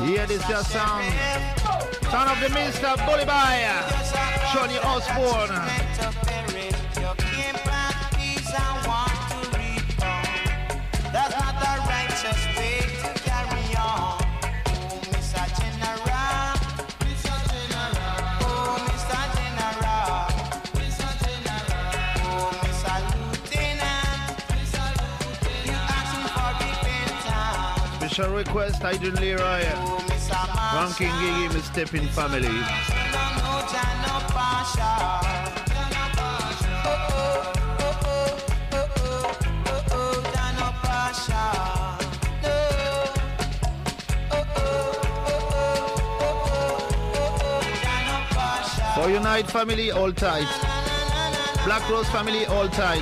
Here this your sound. Sound of the Mister Bully Boy, Johnny Osborne. That's not the righteous way to carry on. Oh, Mister General, Mister General, oh, Mister General, Mister General, oh, Mister Lieutenant, Mister Lieutenant, you asking for repentance. Special request, Idol Leroy. Oh, Mister Ranking Gigi, Miss Stepping Family. No, no, Jano Pasha. For Unite family, all tight. Black Rose family, all tight.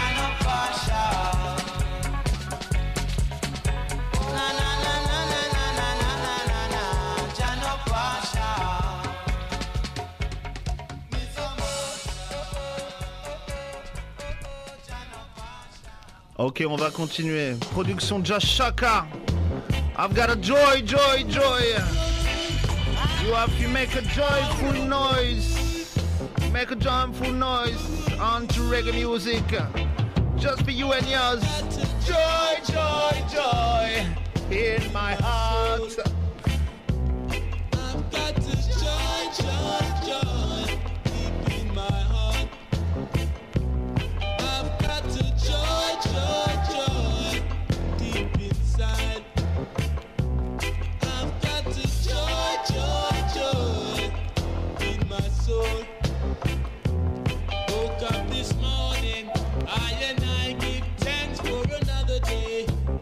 Ok, on va continuer. Production Just Shaka. I've got a joy, joy, joy. You have to make a joyful noise. Make a joyful noise onto reggae music. Just for you and yours. Joy, joy, joy in my heart. I've got this joy, joy, joy deep in my heart. I've got the joy, joy, joy deep inside. I've got the joy, joy, joy in my soul. Woke up this morning, I and I give thanks for another day.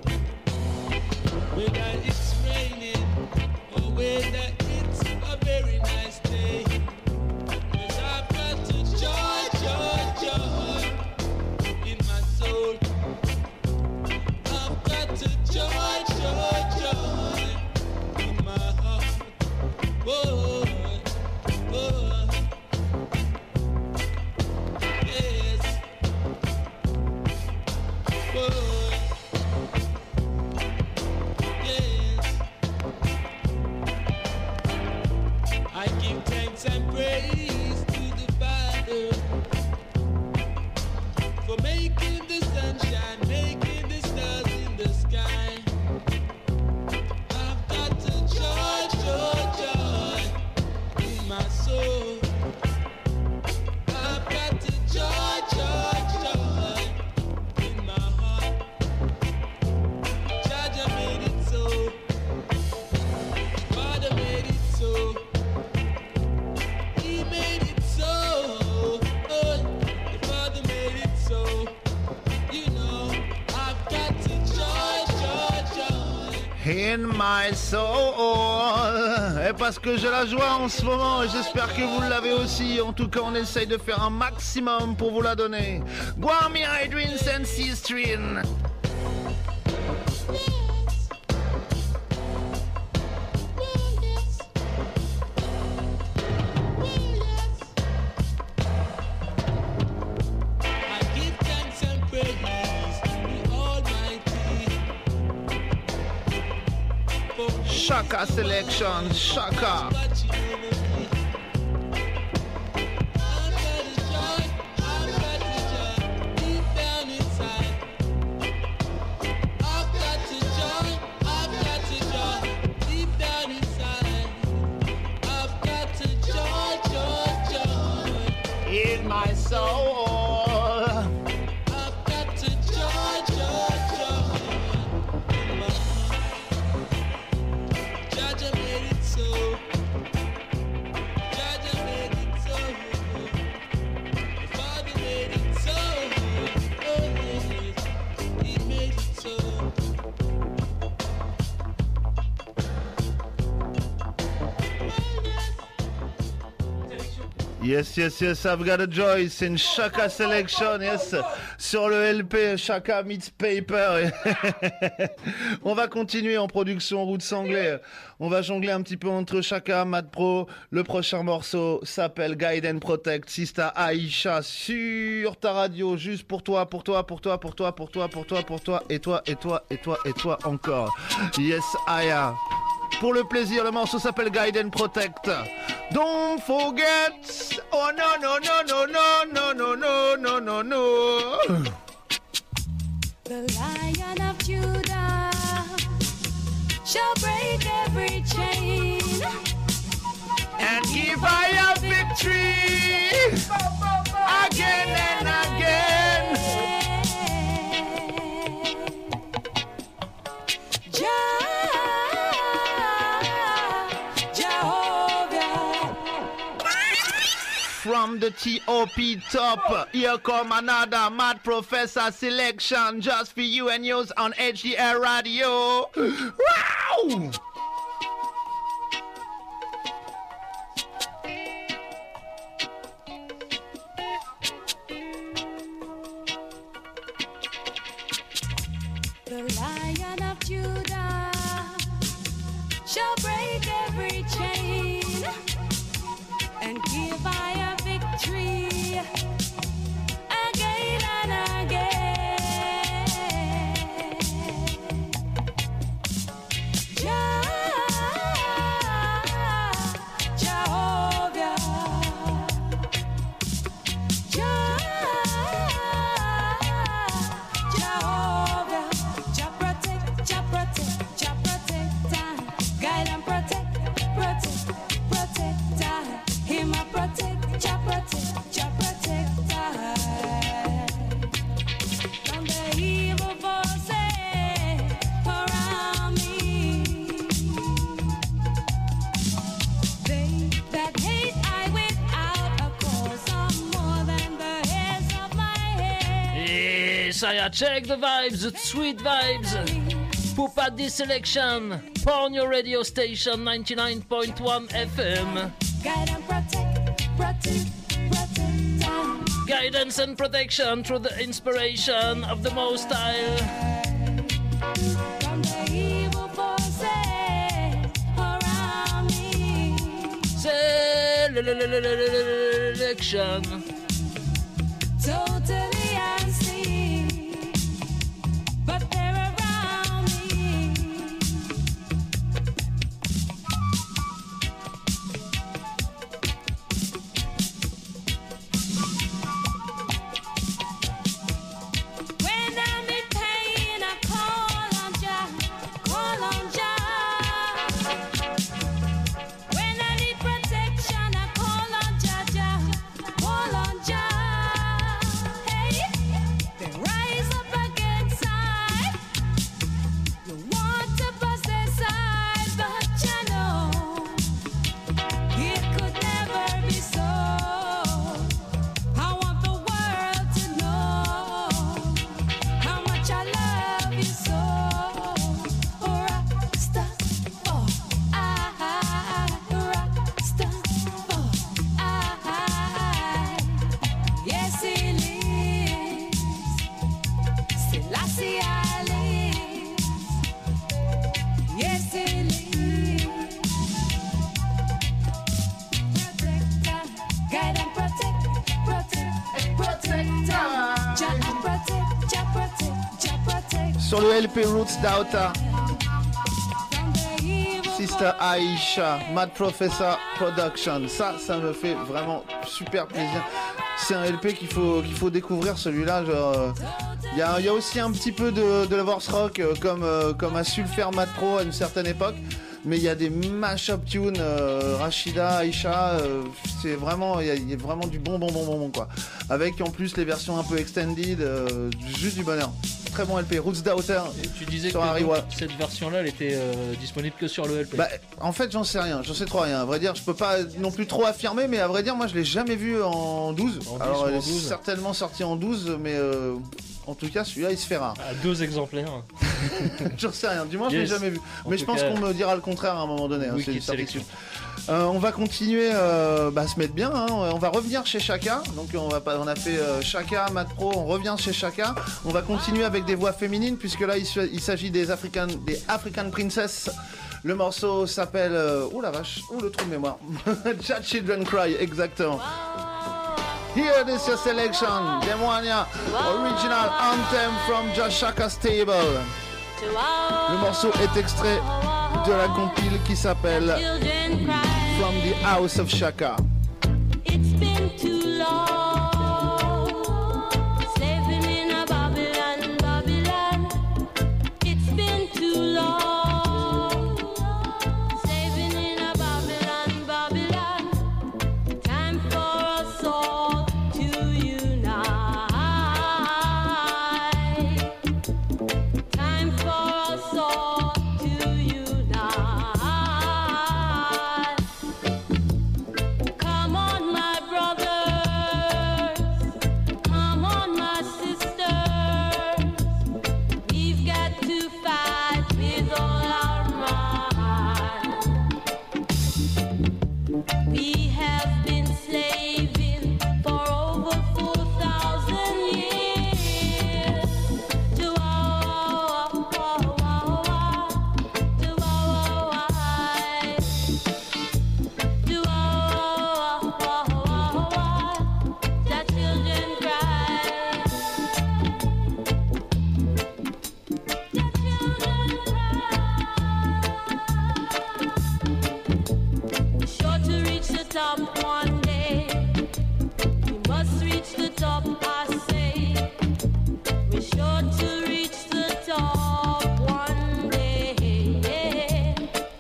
Whether it's raining or whether it's a very nice day, 'cause I've got the joy, joy, joy in my soul. I've got the joy, joy, joy in my heart. Whoa, whoa, yes, whoa. I give thanks and praise to the Father for making the sunshine, making the stars in the sky. I've got the joy, joy, joy in my soul. I've got the joy, joy, joy in my heart. Jaja made it so. Father made it so. He made it so. Oh, the Father made it so. You know, I've got the joy, joy, joy. In my soul. Et parce que j'ai la joie en ce moment, et j'espère que vous l'avez aussi. En tout cas, on essaye de faire un maximum pour vous la donner. Guami Hydrin Sensistrin. I give thanks and praise to the Almighty for Shaka selection, Shaka. watching over me. I've got the joy, I've got the joy deep down inside. I've got the joy, I've got the joy deep down inside. I've got the joy, joy, joy. In my soul. I've got the joy, joy, joy in my heart. Jaja made it so. Jaja made it so. The Father made it so. Oh yes, He made it so. Yes, yes, yes, I've got a joy. C'est une Shaka selection, yes. Sur le L P, Shaka meets Paper. On va continuer en production Roots anglais. On va jongler un petit peu entre Shaka, Mad Pro. Le prochain morceau s'appelle Guide and Protect. Sista Aisha sur ta radio. Juste pour toi, pour toi, pour toi, pour toi, pour toi, pour toi, pour toi, et toi, et toi, et toi, et toi encore. Yes, Aya. pour le plaisir. Le morceau s'appelle Guide and Protect. Don't forget. Oh no no no no no no no no no no. The Lion of Judah shall break every chain and give I a victory again and again. From the T O P top, here come another Mad Professor selection just for you and yours on H D R Radio. Wow! The Lion of Judah shall break every chain and give I a victory again and again. Jah, Jehovah, Jah, Jehovah, Jah protect, Jah protect, Jah protect, guide and protect, protect, protect, Him a protect, Jah protect, Jah protect, from the evil forces around me. They that hate I without a cause are more than the hairs of my head. Yes, I check the vibes, the sweet vibes. Poupa D Selection, on your radio station ninety-nine point one F M. Guide and protect, protect, protect. Guidance and protection through the inspiration of the Most High. From the evil forces around me. Selection. Totally unseen, but they're around me. When I'm in pain, I call on Jah, call on Jah. When I need protection, I call on Jah, Jah, call on Jah. Hey, they rise up against I. You want to possess I, but you know it could never be so. I want the world to know how much I love you so. Rasta, oh, I, Rasta, oh, I. Yes, he lives. Selassie, I live. Yes, he lives. Protector, guide and protect, protect, protector. Jah and protect, Jah protect, Jah protect. Sur le L P Roots Daughter, From the evil Sister Aisha, Mad Professor Production. Ça, ça me fait vraiment super plaisir. C'est un L P qu'il faut, qu'il faut découvrir, celui-là. Genre, il y, a, y a aussi un petit peu de, de Lovers Rock, euh, comme, euh, comme a su le faire Mad Pro à une certaine époque. Mais il y a des mash-up tunes, euh, Rachida, Aisha, euh, c'est vraiment, il y, y a vraiment du bon, bon, bon, bon, bon, quoi. Avec en plus les versions un peu extended, euh, juste du bonheur. Très bon L P, Roots Daughter. Et tu disais sur que Ariwa. donc, cette version-là, elle était euh, disponible que sur le L P. Bah, en fait, j'en sais rien, j'en sais trop rien. À vrai dire, je peux pas non plus trop affirmer, mais à vrai dire, moi, je l'ai jamais vu en douze. En Alors, dix ou elle en est douze. certainement sortie en douze, mais euh, en tout cas, celui-là, il se fait rare. À deux exemplaires. J'en sais rien, du moins, je l'ai Yes. jamais vu. En Mais tout je pense cas, qu'on me dira le contraire à un moment donné. Hein, Wicked c'est Selection. certitude. Euh, on va continuer euh, bah, à se mettre bien. Hein. On va revenir chez Chaka. Donc on va pas, on a fait euh, Chaka, Mad Pro. On revient chez Chaka. On va continuer avec des voix féminines puisque là il, se- il s'agit des African, des African Princess. Le morceau s'appelle. Euh, ouh la vache, ouh le trou de mémoire. Jah Children Cry, exactement. Here this your selection. Demonia, original anthem from Jah Chaka Stable. Le morceau est extrait de la compile qui s'appelle From the House of Chaka. It's been too long, slaving in a Babylon, Babylon. It's been too long, slaving in a Babylon, Babylon. Time for us all to unite. Time for us all to unite. Come on, my brothers. Come on, my sisters. We've got to fight with all our might. We have been slaving for over four thousand years to our, our, our, our, to our wives, to our, our, our, our, that children cry, that children cry. Sure to reach the top one day. We must reach the top, I say. We're sure to reach the top one day.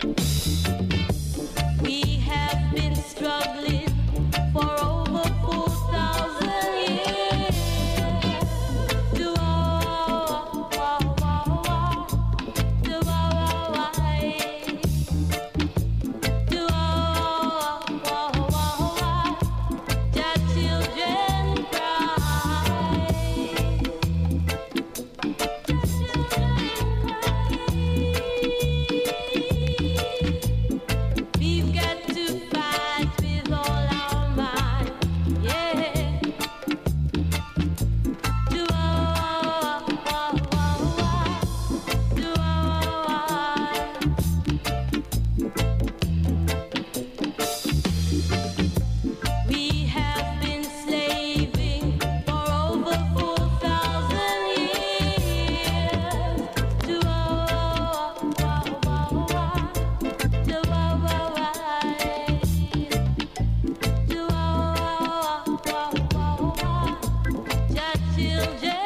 We have been struggling for over four thousand years to our, our, our, our, to our wives, to our, our, our, our, that children cry. We've got to fight with all our might, yeah. To our, our, our, our, to our We have been slaving for over four thousand years to our, our, our, our, to our wives, to our, our, our, our, that children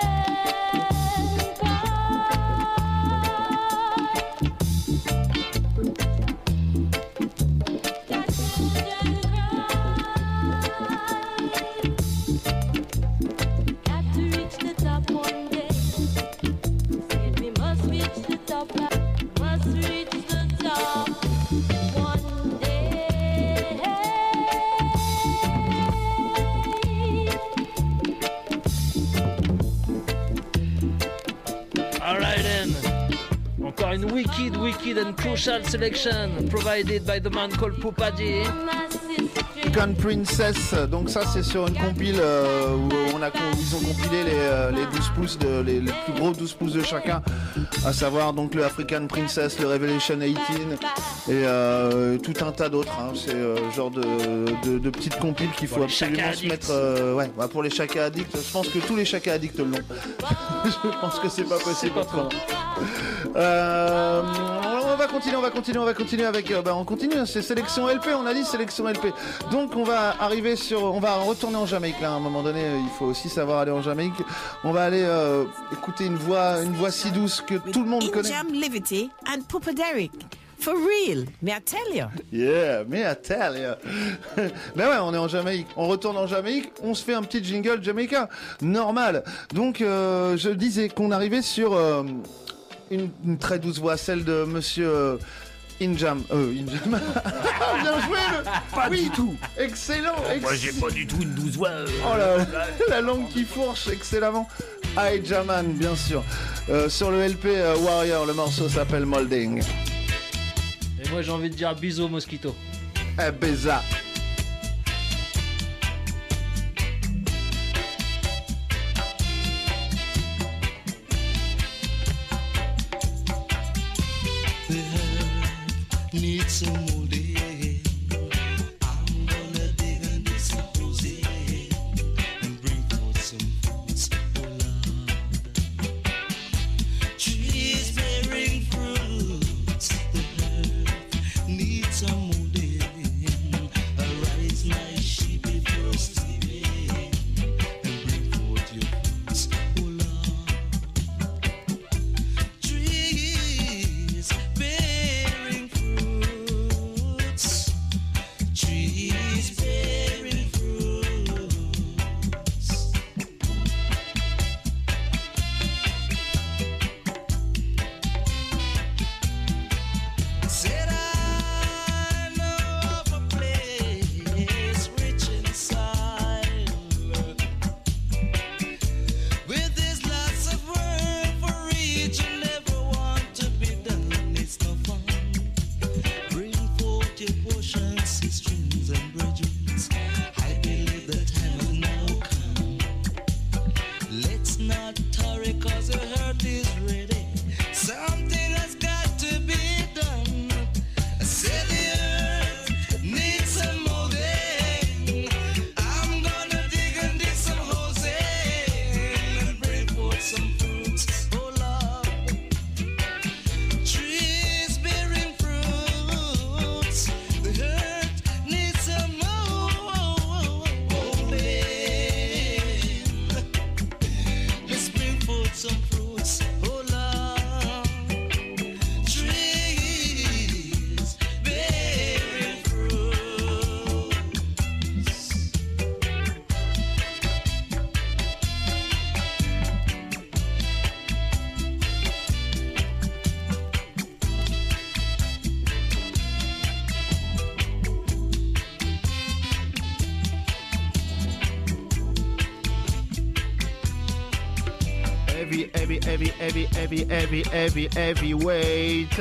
got to reach the top one day. Said we must reach the top, must reach the top one day. Alright then. Encore une wicked, wicked and crucial selection provided by the man called Pupadji. African Princess, donc ça c'est sur une compile euh, où on a, ils ont compilé les, euh, les douze pouces, de, les, les plus gros douze pouces de chacun, à savoir donc le African Princess, le Revelation dix-huit et euh, tout un tas d'autres, hein. C'est euh, genre de, de, de petites compiles qu'il faut absolument se mettre, euh, ouais, bah pour les Chaka addicts, je pense que tous les Chaka addicts l'ont. Je pense que c'est pas possible autrement. Euh, on va continuer, on va continuer, on va continuer avec, euh, bah on continue, c'est sélection L P, on a dit sélection L P. Donc on va arriver sur, on va retourner en Jamaïque là. À un moment donné, il faut aussi savoir aller en Jamaïque. On va aller euh, écouter une voix, une voix si douce que tout le monde connaît. Injam Livity and Papa Derek. For real, may I tell you? Yeah, may I tell you? Ben ouais, on est en Jamaïque. On retourne en Jamaïque, on se fait un petit jingle jamaïcain. Normal. Donc, euh, je disais qu'on arrivait sur euh, une, une très douce voix, celle de monsieur euh, Injam. Euh, Injam. Bien joué, le... Pas oui. du tout. Excellent. Ex... Moi, j'ai pas du tout une douce voix. Euh... Oh là, la langue qui fourche, excellemment. Aïjaman, bien sûr. Euh, sur le L P euh, Warrior, le morceau s'appelle Molding. Et moi j'ai envie de dire bisous mosquito. Eh beza. Need some molding. I'm gonna dig and dispose it and bring forth some fruits for love. Trees bearing fruits, the Said I know of a place rich in soil, where there's lots of work for each and every one to be done. It's no fun. Bring forth your portions, sisters and brethren. I believe the time has now come. Let's not tarry, cause the hurt is ready. Something has got to be done. I said the earth needs some molding. I'm gonna dig and dig some holes in and bring forth some fruits. Oh Lord, trees bearing fruits. The earth needs some molding. Let's bring forth some fruits. Oh Lord, trees bearing fruits. Heavy, heavy, heavy, heavy, heavy, heavy, heavy, heavy weight.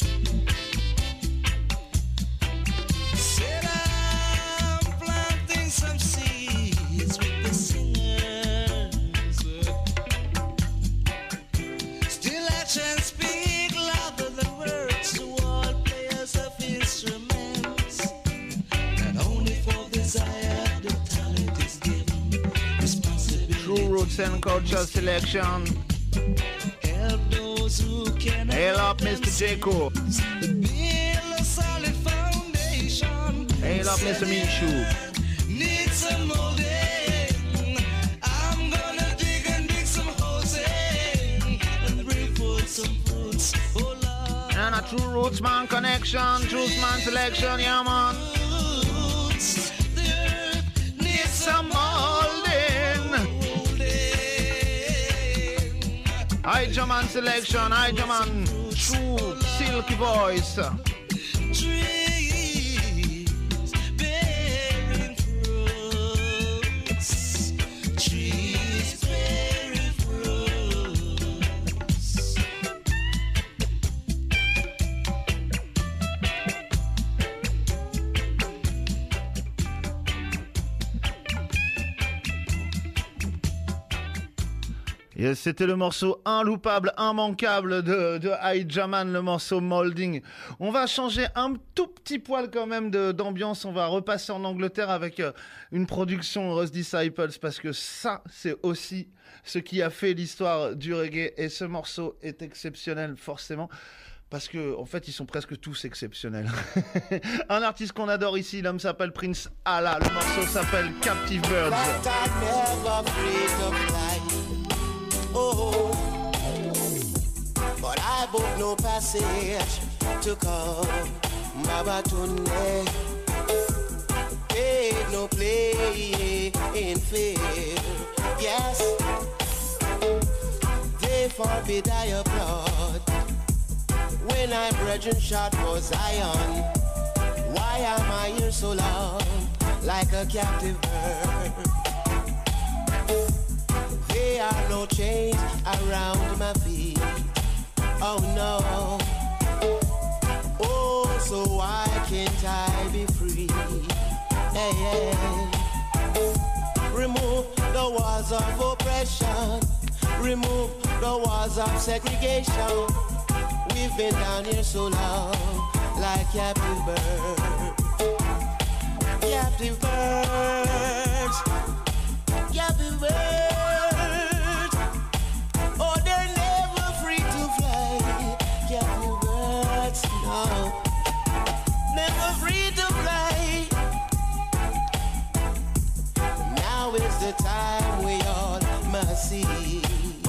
Said I'm planting some seeds with the singers. Still actions speak louder than words to all players of instruments. Not only for desire the talent is given, responsibility. True Roots and Culture Selection. Help those who can Hail up, Mister Jaco. build a solid foundation. Hail up, Mister Minshu. Need some molding. I'm gonna dig and dig some holes in and bring forth some fruits. Oh Lord, And a True Roots Man connection, True Man Selection, yeah man. roots. The earth needs Some molding. I Jaman Selection, I Jaman. True Silky Voice. trees bearing fruits. Trees bearing fruits. Yes, c'était le morceau inloupable, immanquable de, de Hijaman, le morceau Molding. On va changer un tout petit poil quand même de, d'ambiance. On va repasser en Angleterre avec euh, une production Rust Disciples parce que ça, c'est aussi ce qui a fait l'histoire du reggae. Et ce morceau est exceptionnel, forcément. Parce que, en fait, ils sont presque tous exceptionnels. Un artiste qu'on adore ici, l'homme s'appelle Prince Allah. Le morceau s'appelle Captive Birds. But I'm never afraid to fly. Oh, but I book no passage to come Babatunde. Ain't no play in fear. Yes, they forbid I applaud when I brethren shot for Zion. Why am I here so long like a captive bird? There are no chains around my feet. Oh no. Oh, so why can't I be free? Hey, hey. Remove the walls of oppression. Remove the walls of segregation. We've been down here so long, like captive birds. Captive birds. Captive birds. Oh, they're never free to fly. Captive birds, no. Never free to fly. Now is the time we all must see.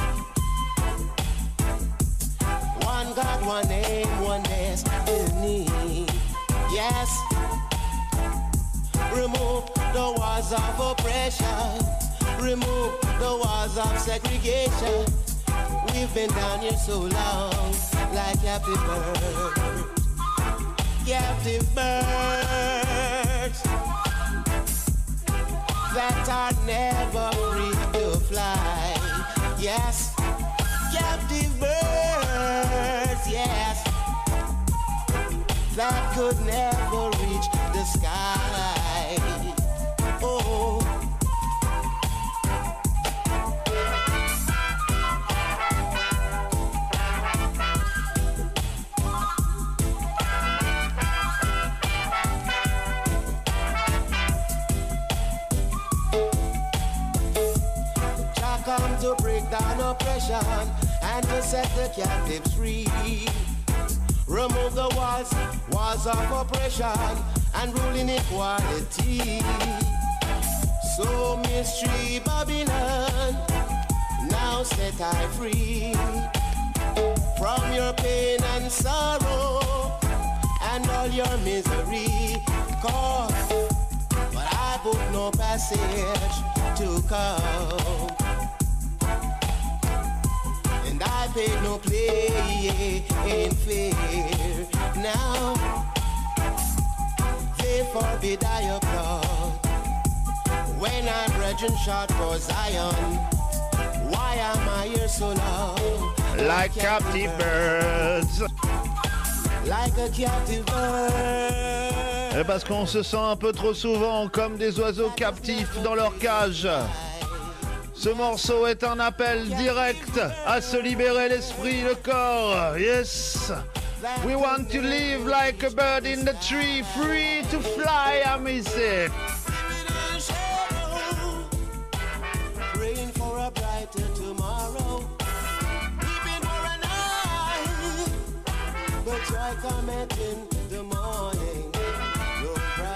One God, one name, one destiny. Yes. Remove the walls of oppression. Remove the walls of segregation. We've been down here so long, like captive birds. captive birds that are never free to fly. Yes, captive birds, yes, that could never reach the sky. Oh. Come to break down oppression and to set the captives free. Remove the walls, walls of oppression and rule inequality. So mystery Babylon, now set I free from your pain and sorrow and all your misery. Cause, but I book no passage to come. I paid no play in fear. Now they forbid I applaud when I'm brethren shot for Zion. Why am I here so long? Like captive birds. Like a captive bird. Et parce qu'on se sent un peu trop souvent comme des oiseaux captifs dans leur cage. Ce morceau est un appel direct à se libérer l'esprit, le corps. Yes, we want to live like a bird in the tree, free to fly, I may say. Praying for a brighter tomorrow, weeping for a night, but joy cometh in the morning. Don't cry.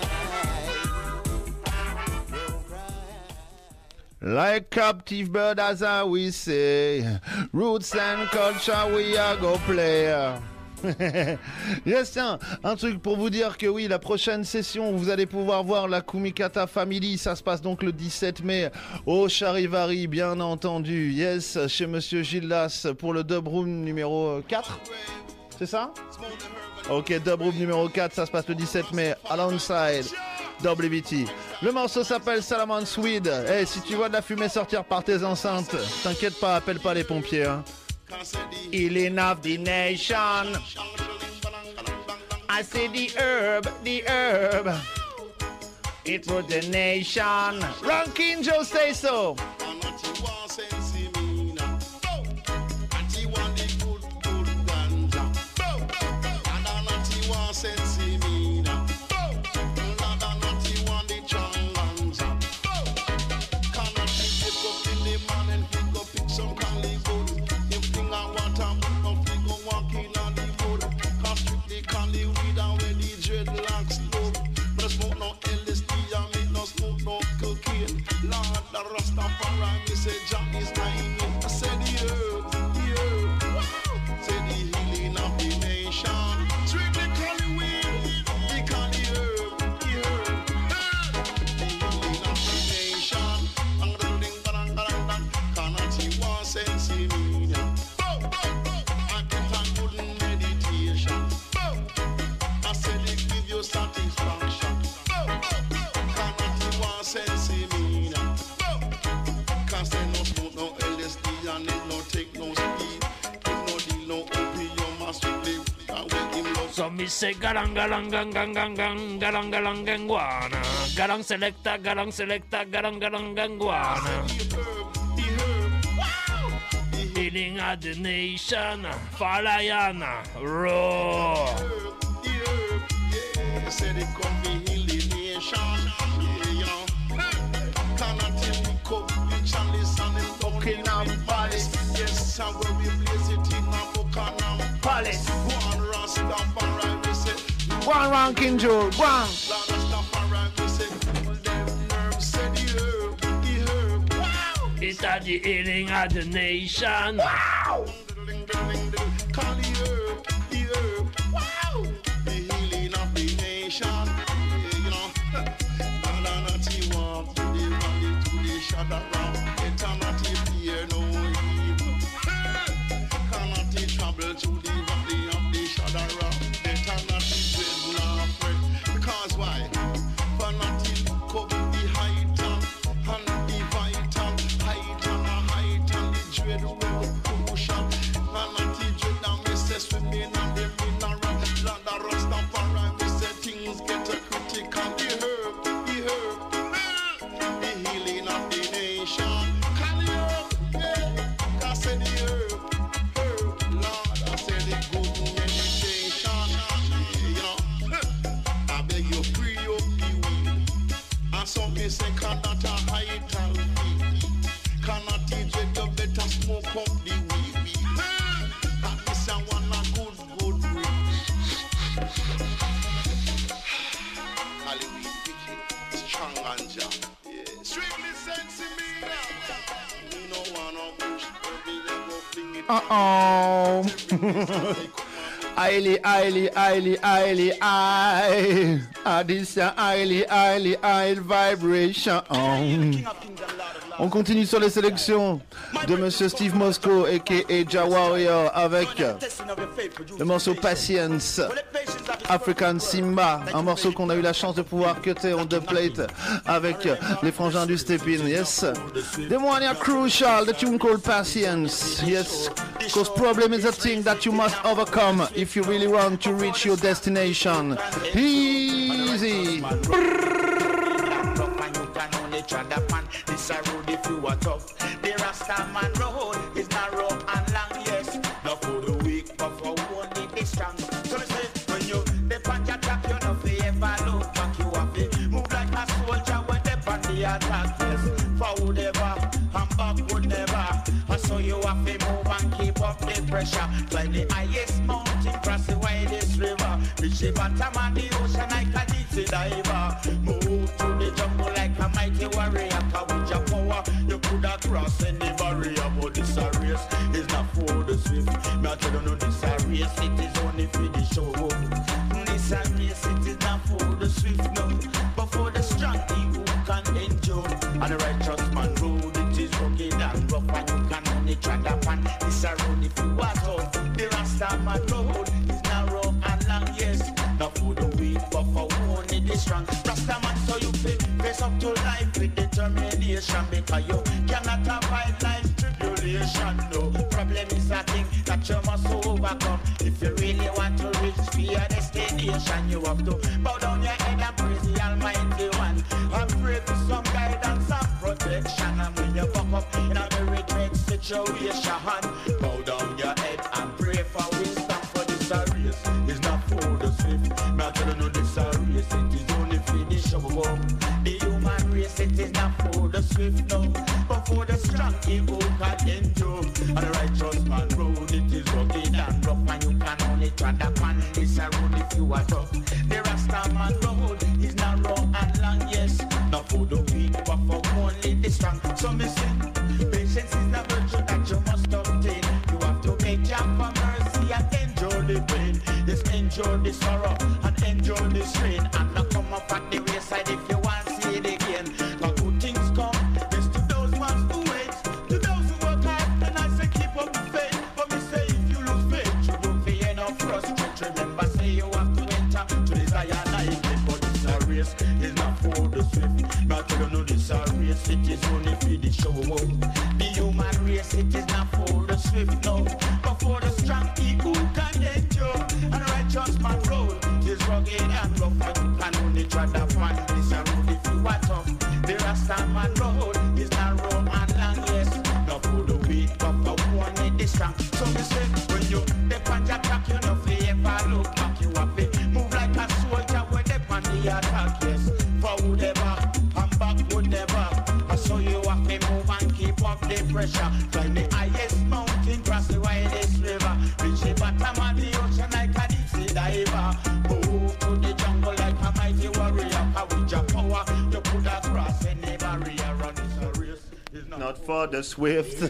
Like captive bird as I we say, roots and culture we are go play. Yes, tiens, un truc pour vous dire que oui, la prochaine session où vous allez pouvoir voir la Kumikata Family, ça se passe donc le dix-sept mai au Charivari, bien entendu. Yes, chez Monsieur Gildas pour le Dub Room numéro quatre. C'est ça? Ok, Dub Room numéro quatre, ça se passe le dix-sept mai, alongside W B T. Le morceau s'appelle Salomon Swede. Eh, hey, si tu vois de la fumée sortir par tes enceintes, t'inquiète pas, appelle pas les pompiers. Hein. Healing of the nation. I say the herb, the herb. It was the nation. Ranking Joe say so. So me say galang galang gang gang gang gang galang galang gangwana galang selecta galang selecta galang galang gangwana. Healing of the nation, Falayana, raw. Say they come be heal the nation, you know. Cannot tell me cope, the chalice and the talking and palace. Yes, I will replace it in a book and palace. One Rastafari, we say. One ranking Joe, one. Rastafari, we say. Them nerves say the herb, the herb. Wow. It's at the healing of the nation. Wow. Call the herb, the herb. Wow. The healing of the nation. You know. Bananati walk to the valley, to the shadow round. Eternity fear no evil. Cannot travel to the valley of the shadow round. Eternity dreadlock. me say cannot a hide and weed. Cannot teach you you better smoke up the weed. weed. That is a one a good good weed. Hollywood wicked, strong ganja. Yeah, strictly sexy me now. We no wanna push, baby, let go fling it. Uh oh. Highly, highly, highly, highly, high. Ah, this a highly, highly, high vibration. On continue sur les sélections de Monsieur Steve Moscow aka Ja Warrior avec le morceau Patience, African Simba, un morceau qu'on a eu la chance de pouvoir cutter on the plate avec les frangins du Step-In. Yes, the one are crucial, the tune called Patience. Yes, because problem is a thing that you must overcome if you really want to reach your destination. Easy. This a road if you are tough. The Rasta man road is narrow and long, yes. Not for the weak, but for one need the strong. So me say, when you depend your track, you know fi ever look back. You have to move like a soldier when they on the attack, yes. Forward ever and backward never. And so you have to move and keep up the pressure. Climb the highest mountain, cross the widest river. Reach the bottom of the ocean like a deep diver. Move through the jungle like a mighty warrior. With your power, you could have crossed any barrier. But this a race is not for the swift. Me I tell you no, this a race, it is only for the show. This a race, it is not for the swift, no, but for the strong who can endure. And the righteous man road, it is rugged and rough, and you can only tread upon this a road if you are tough. The Rasta man road is narrow and long, yes, not for the weak, but for only the strong. Rasta man, so you face up to life with determination, because you cannot avoid life's tribulation. No problem is a thing that you must overcome. If you really want to reach your destination, you have to bow down your head and praise the Almighty One, and pray for some guidance and protection. And when you fuck up in a very great situation, bow down your head and pray for wisdom. For this a race is not for the swift. Me I tell you no, this a race, it is only for the show. The human race, it is not for the swift, no, but for the strong who can endure. And the righteous man road, it is rugged and rough, and you can only tread upon this a road if you are tough. The Rasta man road is narrow and long, yes, not for the weak, but for only the strong. So me say, patience is the virtue that you must obtain. You have to make job for mercy and endure the pain. Yes, endure the sorrow and endure the strain, and not come up at the wayside if you want to see it again. But good things come, yes, to those ones who wait, to those who work hard, and I say keep up the faith. But me say if you lose faith, you don't feel enough frustrate. Remember, say you have to enter to the Zion life, but this a race is not for the swift. But you don't know this a race, it is only for the show. The human race, it is not for the swift, no, but for the strong who can endure. And the righteous man road is rugged and rough, and you can only tread upon this a road if you are tough. The Rasta man road is narrow and long, yes, not for the weak, but for one in the strong. So me say, when you depend your track, you know fi ever look back. You have to move like a soldier when they on the attack, yes, forward ever and backward never. And so you have to move and keep up the pressure. Climb the highest mountain, cross the widest river, reach the bottom of the ocean like a deep sea diver. Move to the jungle like a mighty warrior. With your power, you could have crossed any barrier. Run this a race. Not for the swift.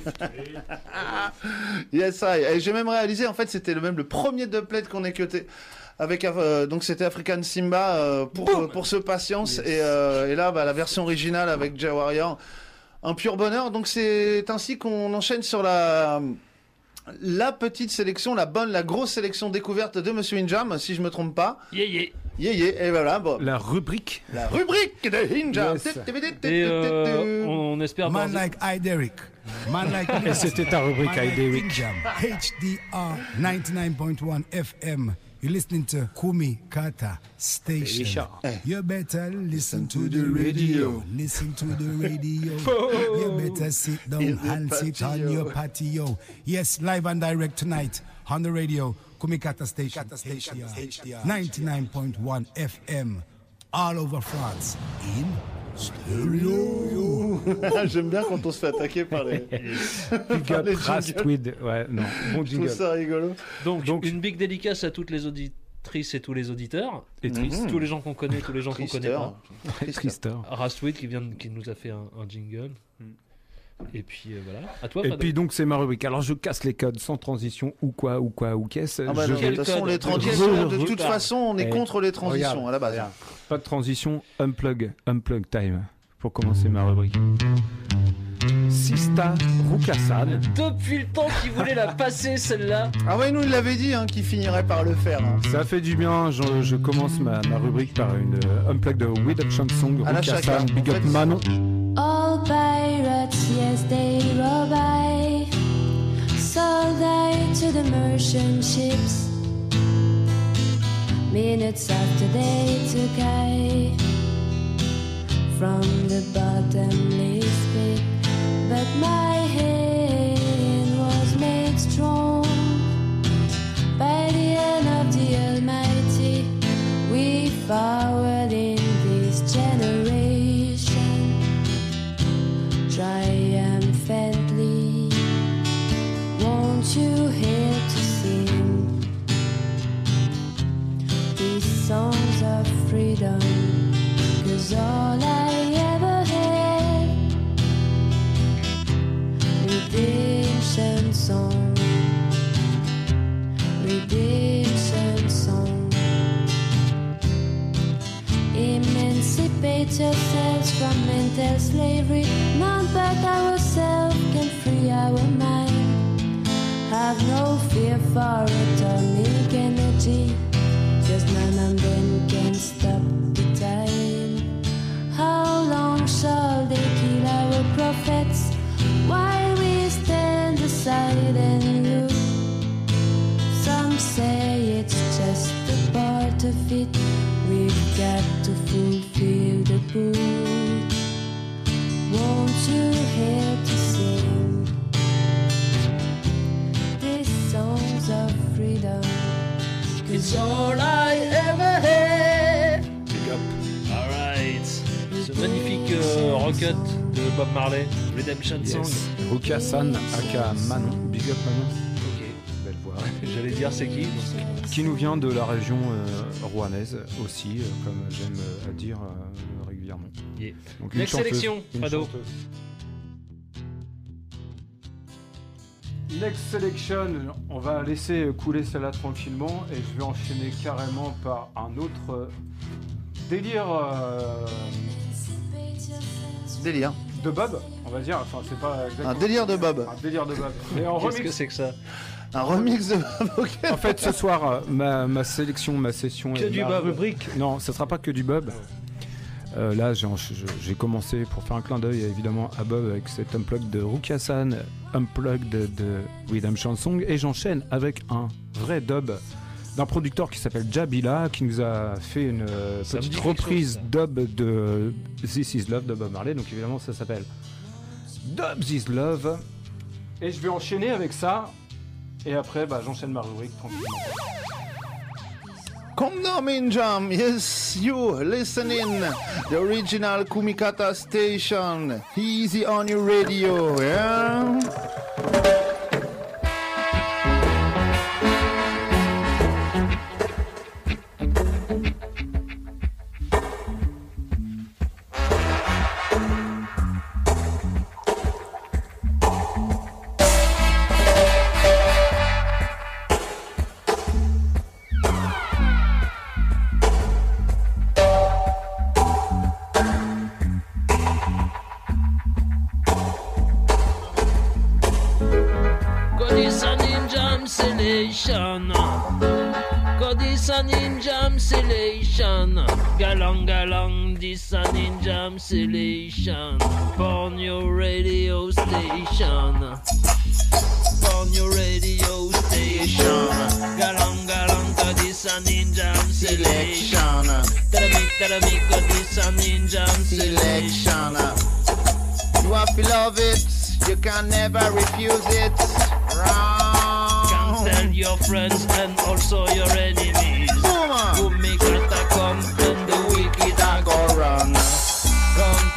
Yes, I. Et j'ai même réalisé, en fait, c'était le même le premier dubplate qu'on ait cuté. Avec euh, donc c'était African Simba euh, pour euh, pour ce Patience, yes. et, euh, et là bah, la version originale avec Ja Warrior, un pur bonheur. Donc c'est ainsi qu'on enchaîne sur la la petite sélection, la bonne, la grosse sélection découverte de Monsieur Injam, si je me trompe pas. Yeah, yeah. Yeah, yeah. Et voilà. Bon. La rubrique. La rubrique de Injam. Yes. Et euh, on espère. Man like I Derek. Man like Et c'était ta rubrique I Derek. H D R ninety-nine point one F M. You're listening to Kumi Kata Station. Hey. You better listen to the radio. Listen to the radio. You better sit down and sit on your patio. Yes, live and direct tonight on the radio. Kumi Kata Station. H D R ninety-nine point one F M. All over France. In Stereo. J'aime bien quand on se fait attaquer par les. Big up Rastweed. Ouais, non, bon Je trouve jingle. ça rigolo. Donc, Donc- une big dédicace à toutes les auditrices et tous les auditeurs. Et triste. Tous les gens qu'on connaît, tous les gens qu'on connaît pas. Tristeur. Rastweed qui, vient de- qui nous a fait un, un jingle. Et puis euh, voilà. À toi, Et Fado. puis donc c'est ma rubrique. Alors je casse les codes sans transition ou quoi ou quoi ou qu'est-ce. Ah bah Je non, de vais- toute façon, les Quel transitions, code de Tu toute parles. façon, on est Eh, contre les transitions regarde, à la base. regarde. Pas de transition, unplug, unplug time pour commencer ma rubrique. Sista Rukasan. Depuis le temps qu'il voulait la passer celle-là. Ah ouais, nous il l'avait dit hein, qu'il finirait par le faire. hein. Ça fait du bien, je, je commence ma, ma rubrique par une euh, unplug de Redemption Song, À la Rukasan, chacun, Big en Up fait. Manon. All pirates, yes, they roll by. Sold I to the merchant ships. Minutes after they took I from the bottomless pit. But my hand was made strong by the hand of the Almighty. We forward in this generation triumphantly. Won't you help to sing these songs of freedom? 'Cause all I ever had, redemption song, redemption song. Emancipate yourselves from mental slavery. None but ourselves can free our mind. Have no fear for atomic energy, 'cause none of them can stop the time. How long shall they kill our prophets while we stand aside and look? Some say it's just a part of it. We've got to fulfill the book. Won't you help to sing these songs of freedom? 'Cause all I ever had. Big up. Alright. Ce magnifique euh, rocket de Bob Marley, Redemption Song. Yes. Rukasan, aka Manon, Big Up Manon. Ok. Belle voix. J'allais dire c'est qui. Qui nous vient de la région euh, rouennaise aussi, euh, comme j'aime euh, à dire euh, régulièrement. Yeah. Donc, une Next chanteuse, sélection, une Fado. chanteuse. Next Selection, on va laisser couler celle-là tranquillement et je vais enchaîner carrément par un autre euh, délire euh, Délire. de Bob, on va dire. Enfin, c'est pas exactement- Un délire de Bob. Un délire de Bob. Et en Qu'est-ce remix. que c'est que ça? Un remix de Bob. ok. En fait, ce soir, euh, ma, ma sélection, ma session. Que est du ma- Bob rubrique. Non, ce sera pas que du Bob. Euh, là, j'ai, j'ai commencé pour faire un clin d'œil évidemment à Bob avec cet unplug de Rukasan, unplug de, de Redemption Song, et j'enchaîne avec un vrai dub d'un producteur qui s'appelle Jabila, qui nous a fait une euh, Ça me petite dit quelque reprise chose, dub de This Is Love de Bob Marley. Donc évidemment, ça s'appelle Dub This Love. Et je vais enchaîner avec ça. Et après, bah, j'enchaîne ma rubrique tranquillement. Come now, Minjam. Yes, you listening. The original Kumikata station. Easy on your radio, yeah? Codisa Ninja Selection. Codisa Ninja Selection. Galang galang Disa Ninja Selection. On your radio station. On your radio station. Galang galang Codisa Ninja Selection. Taramik taramik Codisa Ninja Selection. You have to love it. You can never refuse it. Wrong. Tell your friends and also your enemies. Who make attack come and the wicked are go run. Come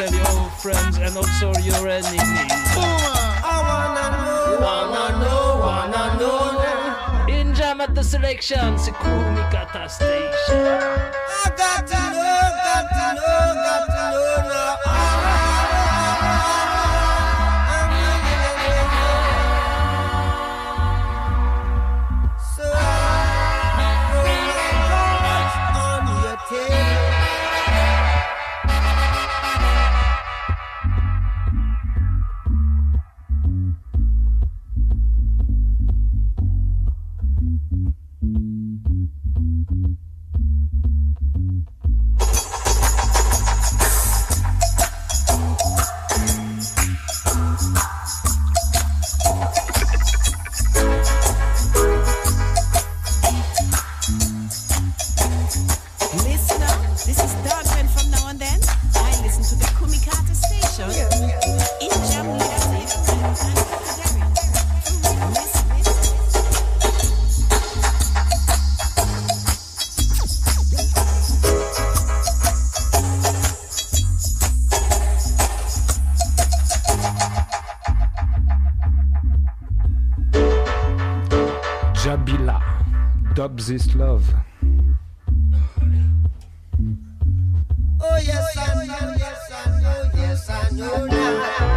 friends and also your enemies. I wanna know, wanna know, wanna know now. In Jam at the Selection, c'est Kumikata Station. I got to know, got to know, got to know now. So roll my cards on your table. Listen up, this is Dogman from Now and Then. I listen to the Kumikata Station. In Jam Legacy and Pupadaria. Listen, Jabila, Dub This Love. Oh yes, I know, yes, I know, yes, I know now.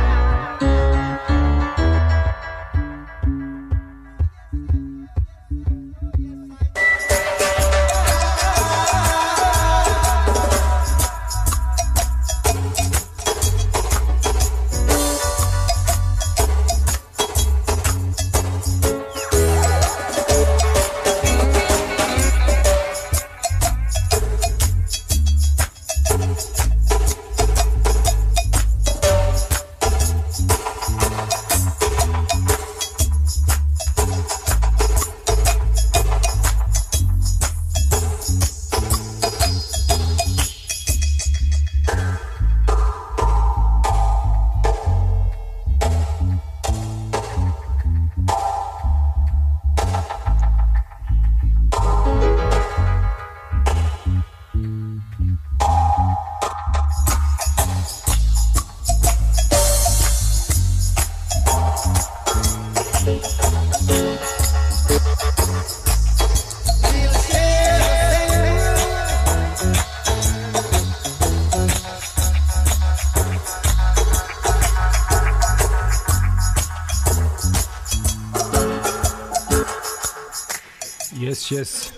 Yes, yes.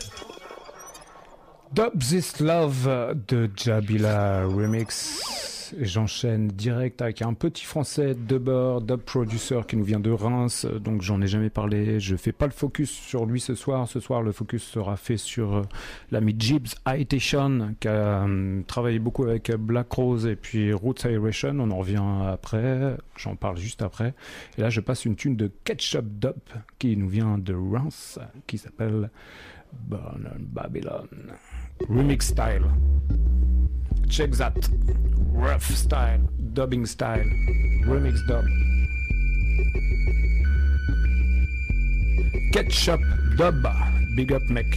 Dub This Love de Jabila Remix. Et j'enchaîne direct avec un petit français dubber, dub producer qui nous vient de Reims. Donc j'en ai jamais parlé. Je fais pas le focus sur lui ce soir. Ce soir, le focus sera fait sur euh, l'ami Jibs Aitation qui a euh, travaillé beaucoup avec Black Rose et puis Roots Aeration. On en revient après. J'en parle juste après. Et là, je passe une tune de Ketchup Dub qui nous vient de Reims qui s'appelle Burn Babylon. Remix style. Check that. Rough style. Dubbing style. Remix dub. Ketchup Dub. Big up mec.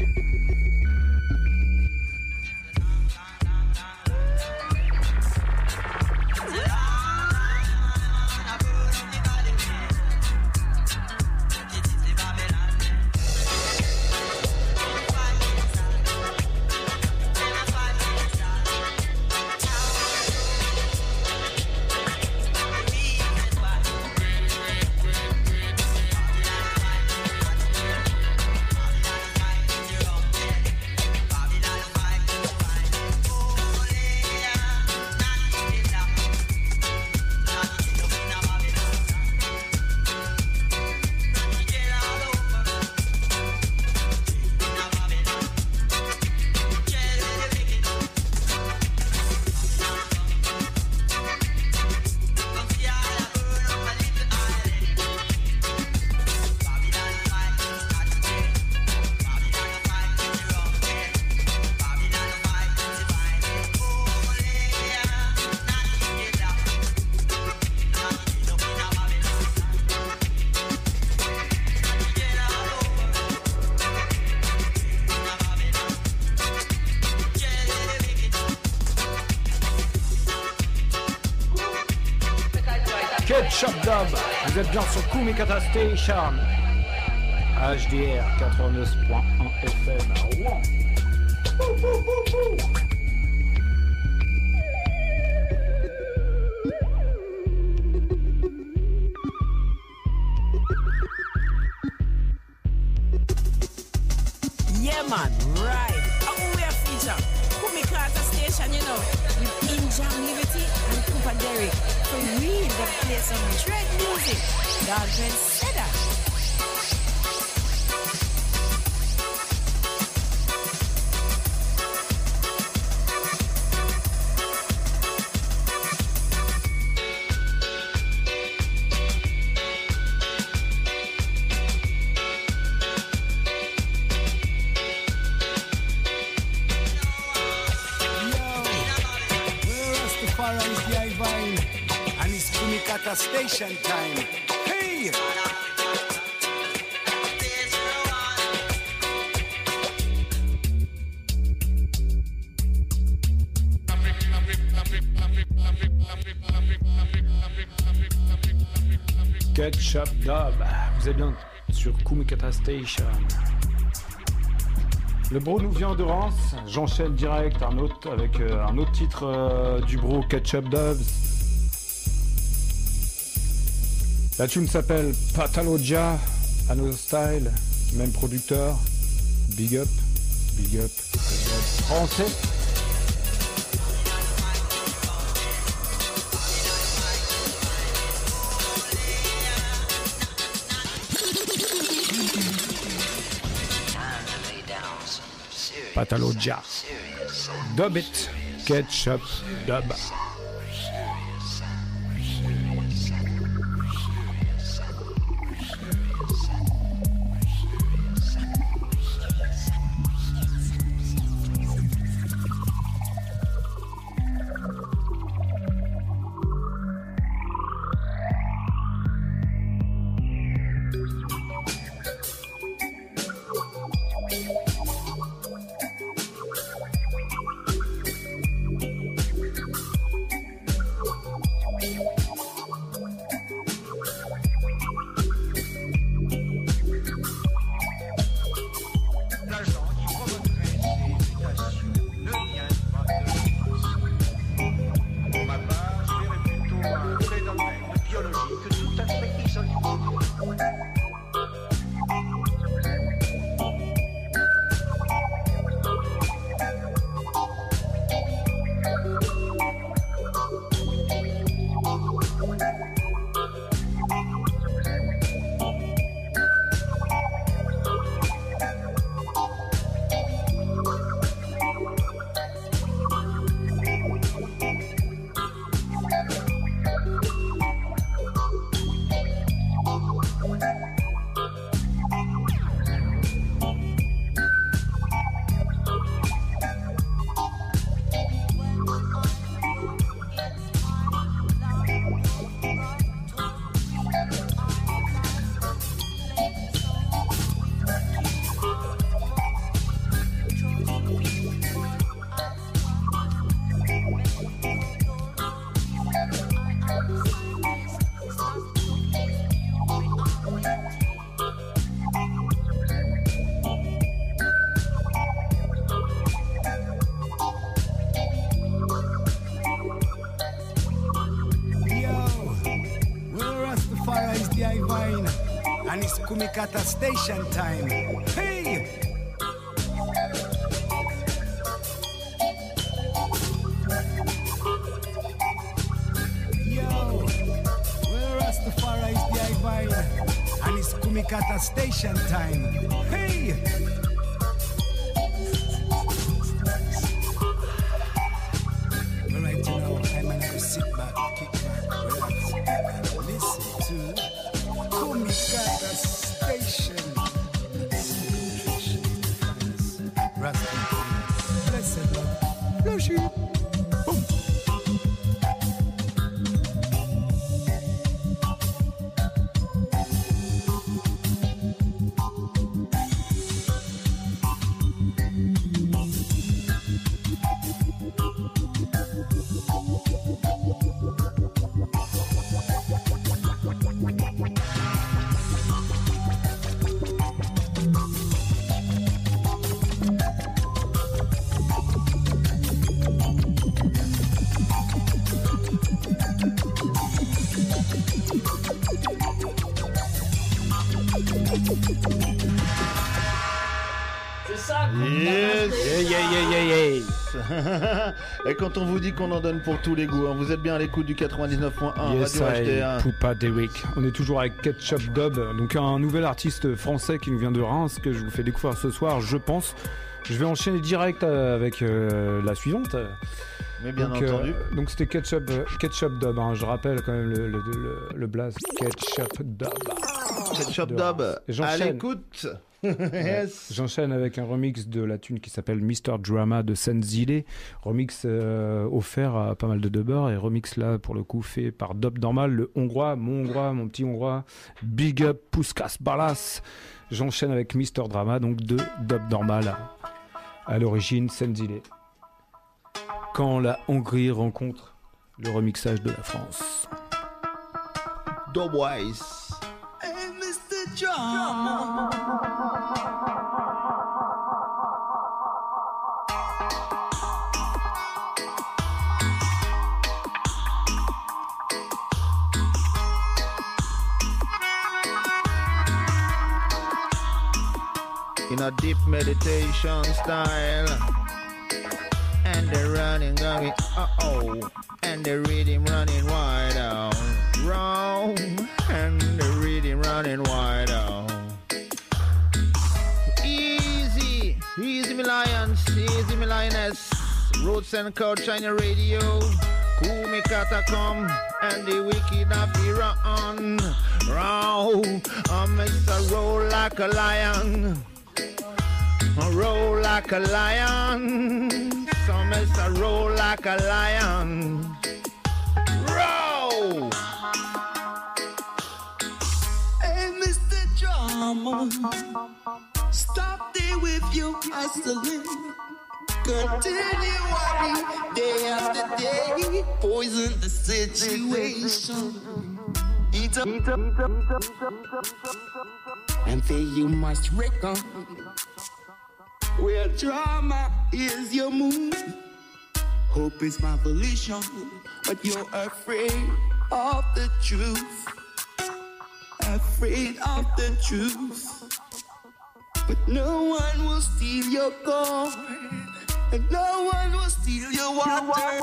Yeah. Ketchup Dub. Vous êtes bien sur Kumikata Station. H D R quatre-vingt-neuf point un F M à Rouen. Yeah, man, right. How we are feature? Kumikata Station, you know, with Injam Liberty and Cooper Derrick. For real, they play some dread music. God Ben said that. Station time. Hey! Ketchup Dub. Vous êtes bien sur Kumikata Station. Le bro nous vient de Reims. J'enchaîne direct un autre avec euh, un autre titre euh, du bro Ketchup Dubs. La tune s'appelle Patalogia, Another Style, même producteur, Big Up, Big Up, Big Up français. Patalogia, Dub It, Ketchup Dub. Kumikata Station time. Hey! Yo, where Rastafari is the divine, and it's Kumikata Station time. Hey! Alright, you know, I'm gonna sit back, kick back, relax, and listen to Kumikata Station. Rastafari, blessed love, bless you. Boom. Yes. Yeah, yeah, yeah, yeah, yeah. Et quand on vous dit qu'on en donne pour tous les goûts, hein, vous êtes bien à l'écoute du quatre-vingt-dix-neuf point un Yes, Radio H T un. I, Poupa Derrick. On est toujours avec Ketchup Dub, donc un nouvel artiste français qui nous vient de Reims que je vous fais découvrir ce soir, je pense. Je vais enchaîner direct avec euh, la suivante. Mais bien donc, entendu. Euh, donc c'était Ketchup, euh, Ketchup Dub, hein, je rappelle quand même le, le, le, le blast. Ketchup Dub. Ketchup Dub, à l'écoute. Yes. J'enchaîne avec un remix de la tune qui s'appelle mister Drama de Senzile. Remix euh, offert à pas mal de dubbers. Et remix là, pour le coup, fait par Dub Normal, le hongrois, mon hongrois, mon petit hongrois. Big up Puskas Balas. J'enchaîne avec mister Drama, donc de Dub Normal. À l'origine, Senzile. Quand la Hongrie rencontre le remixage de la France. Dubwise. Hey, mister Drama. In a deep meditation style, and the running going, uh oh, and the rhythm running wide out, round, and the rhythm running wide out. Easy, easy me lions, easy me lioness, roots and culture in the radio, Kumi Catacomb, and the wicked have the run, round, I'm Mister Roll like a lion. Roll like a lion. Some is a roll like a lion. Roll. Hey, mister Drama, stop there with your hustling. Continue worry day after day. Poison the situation. Eat up, eat up, eat up, eat up, eat up, eat up. And then you must reckon where drama is your move. Hope is my volition, but you're afraid of the truth. Afraid of the truth. But no one will steal your gold, and no one will steal your water.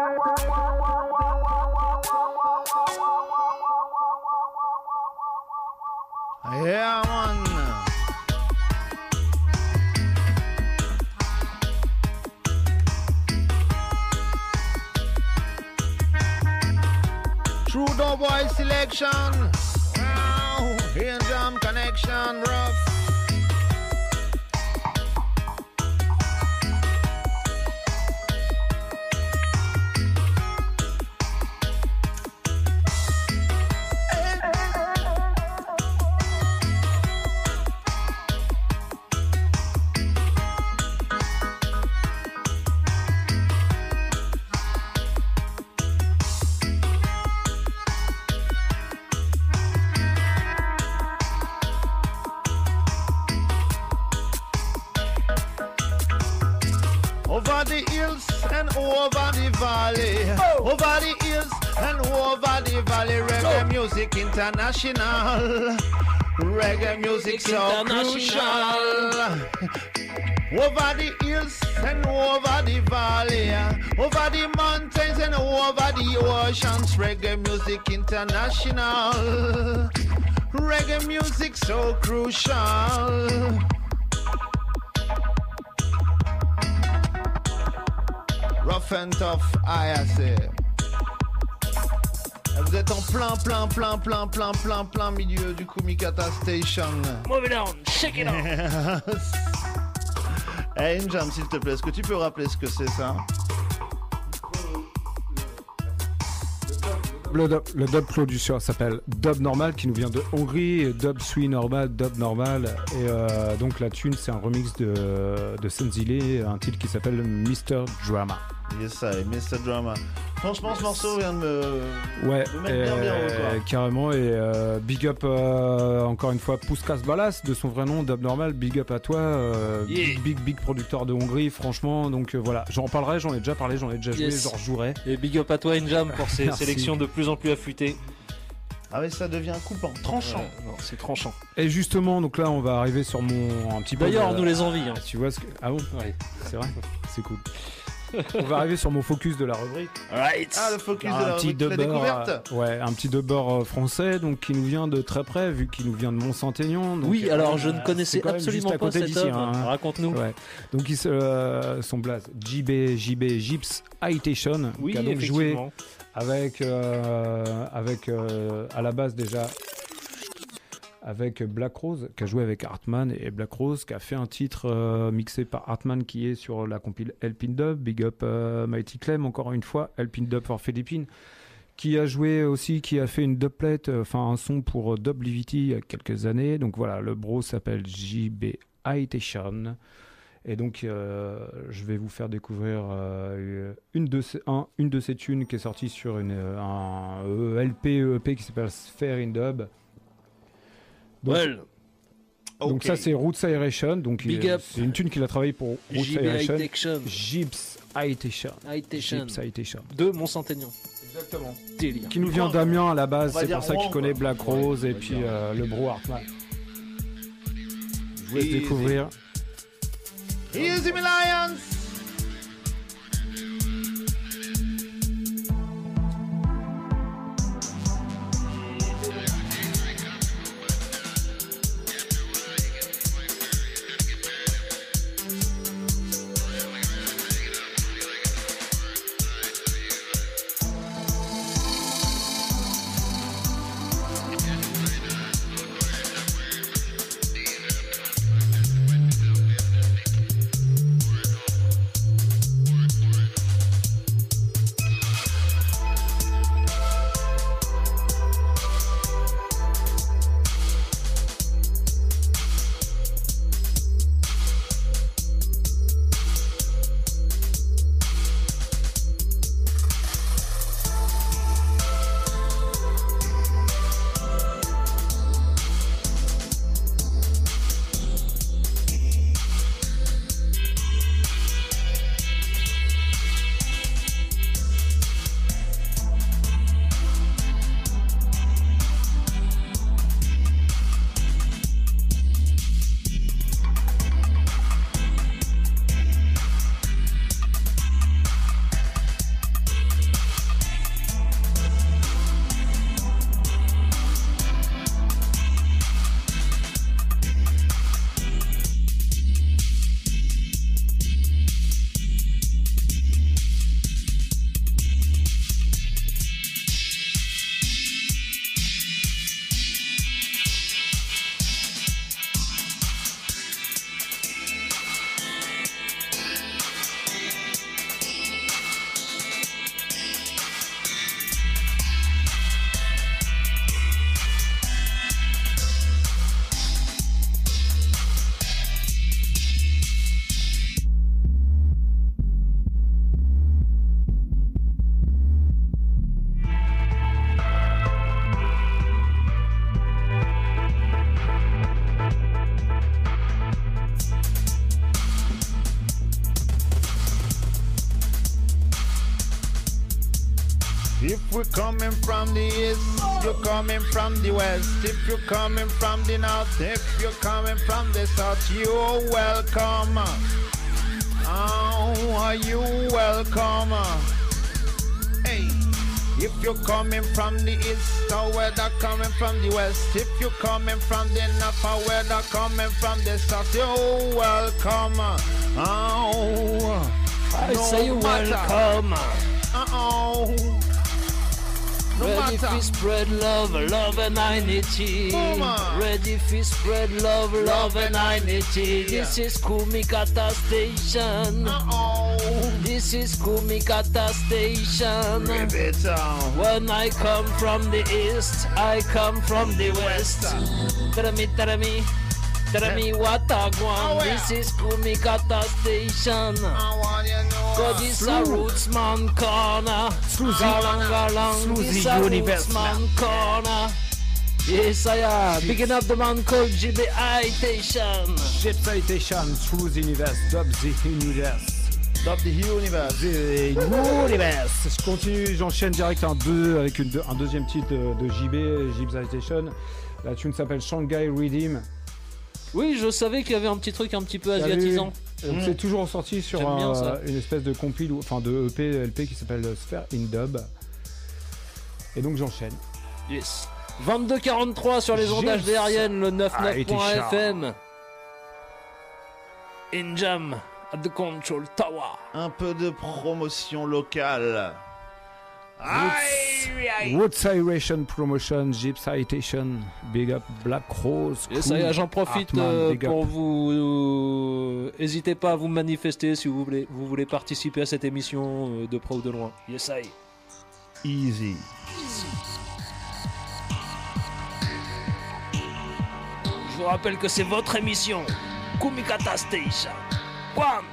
Yeah, man. True Doughboy selection. Wow. Here jam connection, rough. Over the hills and over the valley, oh. Over the hills and over the valley, reggae oh. music international, reggae music so crucial. Over the hills and over the valley, over the mountains and over the oceans, reggae music international, reggae music so crucial. Rough and tough, I say. Vous êtes en plein, plein, plein, plein, plein, plein, plein milieu du Kumikata Station. Move it on, shake it on. Hey, Njam, s'il te plaît, est-ce que tu peux rappeler ce que c'est ça? Le dub, le dub producer s'appelle Dub Normal, qui nous vient de Hongrie, Dub Sui Normal, Dub Normal, et euh, donc la tune c'est un remix de, de Senzile, un titre qui s'appelle mister Drama. Yes, I, mister Drama. Franchement, ce morceau vient de me, ouais, de me mettre bien bien haut, quoi. Carrément, et euh, big up euh, encore une fois Puskas Balas, de son vrai nom, Dub Normal, big up à toi, euh, yeah. big, big big producteur de Hongrie, franchement, donc euh, voilà, j'en parlerai, j'en ai déjà parlé, j'en ai déjà joué, yes. j'en rejouerai. Et big up à toi Njam pour ces sélections de plus en plus affûtées. Ah mais ça devient coupant, tranchant. Ouais, non, c'est tranchant. Et justement, donc là, on va arriver sur mon un petit peu. D'ailleurs, de- on nous les envie. Hein. Tu vois ce que. Ah bon. Ouais. C'est vrai. C'est cool. On va arriver sur mon focus de la rubrique. Right. Ah, le focus Un de la petit rubrique, la dubber, découverte. euh, ouais, un petit dubber euh, français, donc qui nous vient de très près, vu qu'il nous vient de Mont-Saint-Aignan. donc, Oui, euh, alors je euh, ne connaissais c'est quand même absolument juste à pas côté cet d'ici, homme. hein. Raconte-nous. Ouais. Donc il se, euh, son blaze, J B J B Gyps Haïtation, Oui, qui a donc joué effectivement. avec, euh, avec euh, à la base déjà avec Black Rose, qui a joué avec Hartman, et Black Rose qui a fait un titre euh, mixé par Hartman qui est sur la compile Helpin Dub, Big Up euh, Mighty Clem, encore une fois, Helpin Dub for Philippines, qui a joué aussi, qui a fait une dubplate, enfin un son pour Dub Livity il y a quelques années. Donc voilà, le bro s'appelle J B Haïtation. Et donc, euh, je vais vous faire découvrir euh, une, de ces, un, une de ces tunes qui est sortie sur une, un E L P E P qui s'appelle Sphere in Dub. Donc, Well. donc Ok. ça, c'est Roots Aeration. Donc Big il- up. c'est une tune qu'il a travaillé pour Roots J B Aeration. Haïtation. Gyps Haïtation. Haïtation. Gyps Haïtation. De Mont-Saint-Aignan. Exactement. Délire. Qui nous vient d'Amiens à la base, On va c'est dire pour ça Rouen, qu'il connaît quoi. Black Ouais, Rose on et va puis dire. euh, le bro Hartman. Je vous laisse Easy. découvrir. Easy, my lions. If we're coming from the east, you're coming from the west. If you're coming from the north, if you're coming from the south, you're welcome. Oh, are you welcome? Hey, if you're coming from the east, or whether coming from the west. If you're coming from the north, or whether coming from the south, you're welcome. Oh, I no say matter. welcome. Uh-oh. No Ready matter. for spread love, love and unity. Mama. Ready for spread love, love and unity. This is Kumikata Station. Uh-oh. This is Kumikata Station. Rip it down. When I come from the east, I come from the west. Tell me, tell me, tell me what I Oh, want. yeah. This is Kumikata Station. I want you know. God is a rootsman corner. Sluzy. Galang galang, Sluzy this a universe, rootsman corner. Yes, I am. Picking up the man called J B Haïtation. Gyps Haïtation through the universe, dub the universe. Stop the universe. The universe. Je continue, j'enchaîne direct un deux avec une, un deuxième titre de, de J B, Gypsization. La tune s'appelle Shanghai Rhythm. Oui, je savais qu'il y avait un petit truc un petit peu asiatisant. Donc mmh. C'est toujours sorti sur un, une espèce de compile, enfin de E P, L P qui s'appelle Sphere in Dub. Et donc j'enchaîne. Yes. vingt-deux quarante-trois sur les ondes H D R I N, le quatre-vingt-neuf point F M. In Jam at the Control Tower. Un peu de promotion locale. Roots Iration Promotion, Gypsization, Big Up Black Rose. Et ça y est, j'en profite euh, pour vous. N'hésitez euh, pas à vous manifester si vous voulez, vous voulez participer à cette émission euh, de pro ou de loin. Yes, I. Easy. Je vous rappelle que c'est votre émission, Kumikata Station. One.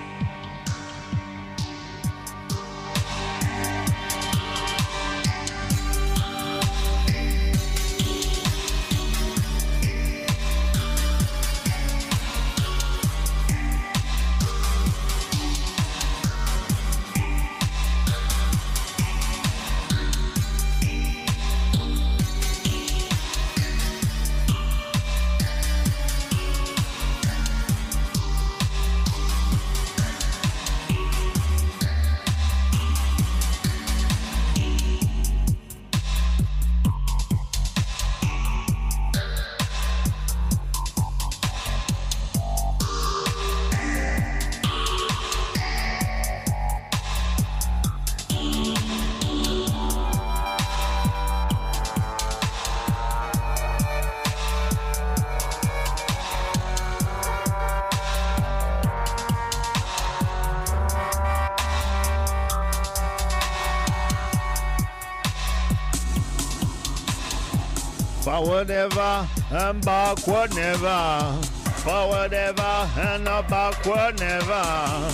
Forward ever and backward never. Forward ever and a backward never.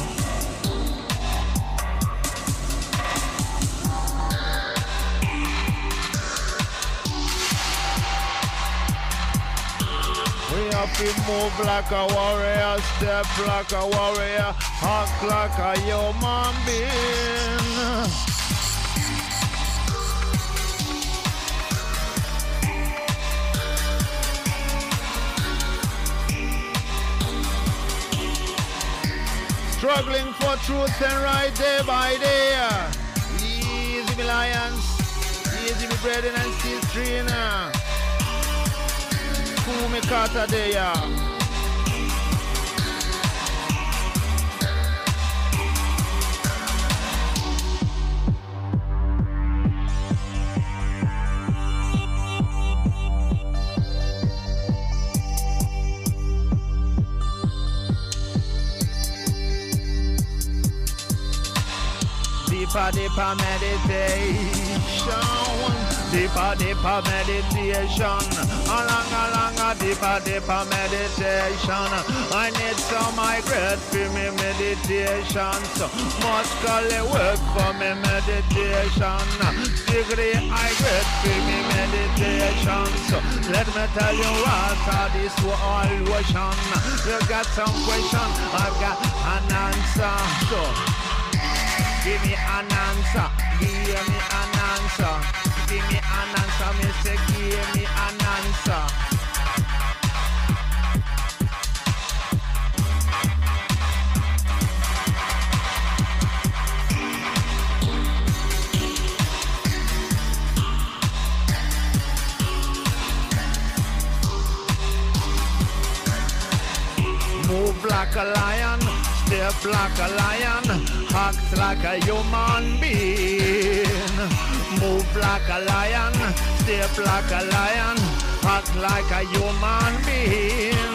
We have to move like a warrior, step like a warrior, act like a human being. Struggling for truth and right day by day. Easy me lions, easy me brethren and still trainer. Kumi kata deya. Deeper, deeper meditation. Deeper, deeper meditation. Along, along, a deeper, deeper meditation. I need some migrate for me meditation. So muscle work for me meditation. Degree I get for me meditation. So let me tell you what are this whole ocean. You got some question, I've got an answer. So give me an answer, give me an answer, give me an answer, me say give me an answer. Move like a lion, step like a lion, act like a human being. Move like a lion, step like a lion, act like a human being.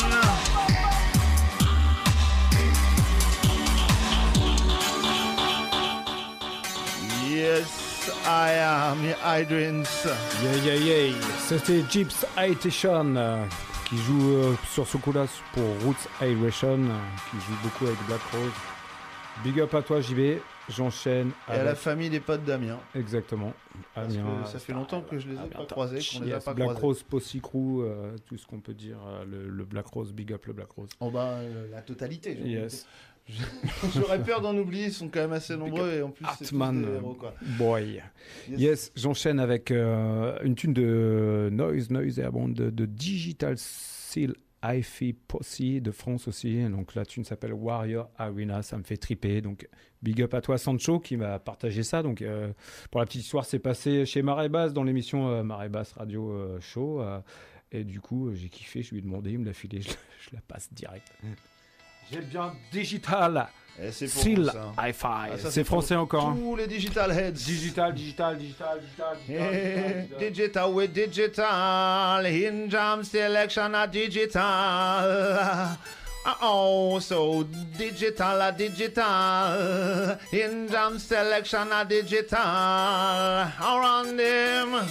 Yes, I am Hydrants. Yeah, yeah, yeah. C'était Gypsization euh, qui joue euh, sur ce coup-là pour Roots Iration, euh, qui joue beaucoup avec Black Rose. Big up à toi, J B. J'enchaîne. Et avec... à la famille des potes d'Amiens. Exactement. Amiens. Ça fait longtemps que je les ai Amiens, pas croisés, qu'on les a pas Black croisés. Rose, Posse Crew, euh, tout ce qu'on peut dire. Euh, le, le Black Rose, big up le Black Rose. En bas, euh, la totalité. Yes. J'aurais peur d'en oublier, ils sont quand même assez nombreux et en plus c'est tous Hartman, des héros, quoi. boy. Yes, yes j'enchaîne avec euh, une tune de Noise, Noise et Abond de, de Digital Seal Hi-Fi Posse de France aussi. Donc la tune s'appelle Warrior Arena, ça me fait triper. Donc big up à toi Sancho qui m'a partagé ça. Donc euh, pour la petite histoire, c'est passé chez Marée Basse dans l'émission euh, Marée Basse Radio euh, Show. Euh, et du coup, euh, j'ai kiffé, je lui ai demandé, il me l'a filé, je, je la passe direct. J'aime bien Digital Seal Hi-Fi. Ah, c'est français encore. Tous hein. les digital heads. Digital, digital, digital, digital, digital, hey, digital, digital with digital. In jam selection a digital. Oh, so digital a digital. In jam selection a digital. Around them.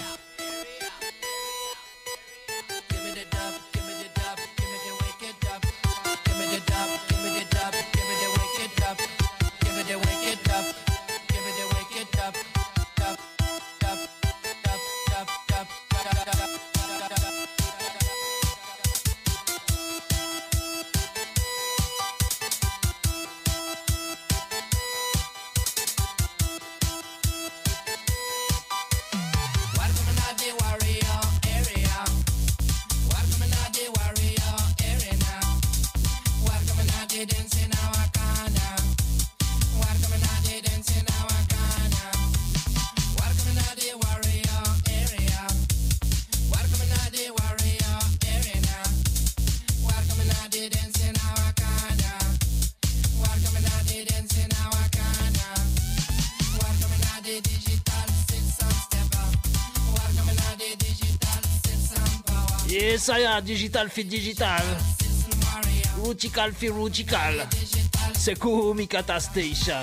Ça y est, digital fit digital. Rutical fit rutical. C'est Kumikata Station.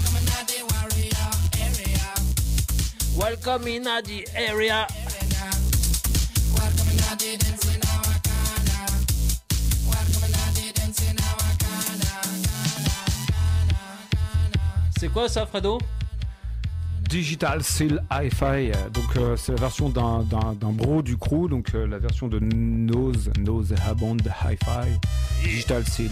Welcome in the area. C'est quoi ça, Fredo? Digital Seal Hi-Fi, donc euh, c'est la version d'un, d'un, d'un bro du crew, donc euh, la version de Nose, Nose Abond Hi-Fi, Digital Seal.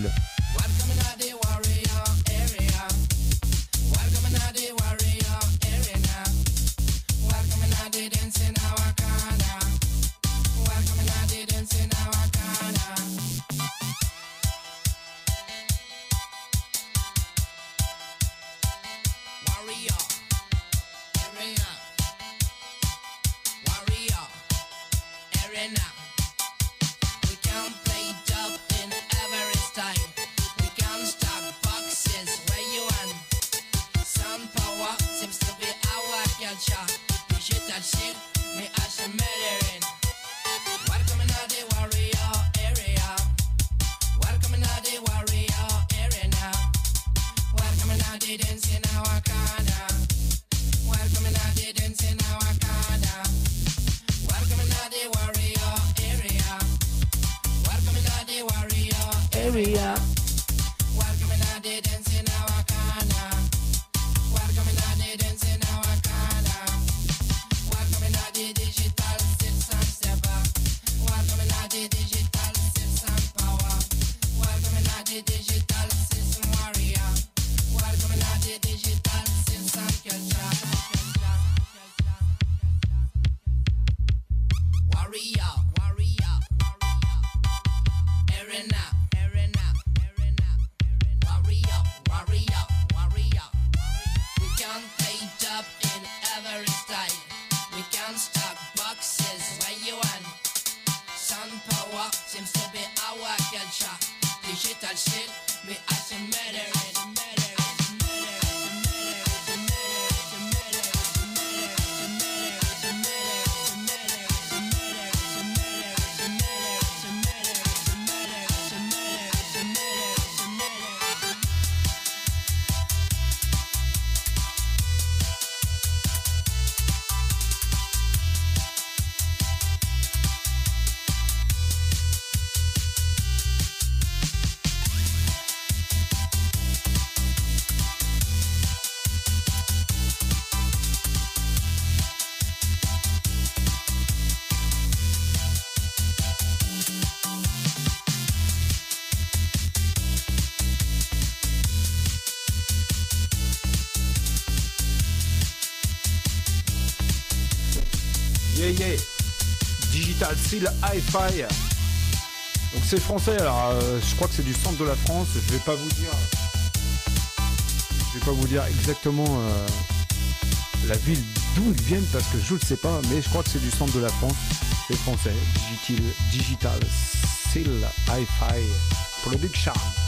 Yeah, yeah. Digital Seal Hi-Fi. Donc c'est français, alors euh, je crois que c'est du centre de la France. Je vais pas vous dire. Je vais pas vous dire exactement euh, la ville d'où ils viennent parce que je ne sais pas, mais je crois que c'est du centre de la France. C'est français. Digital, Digital Seal Hi-Fi Production.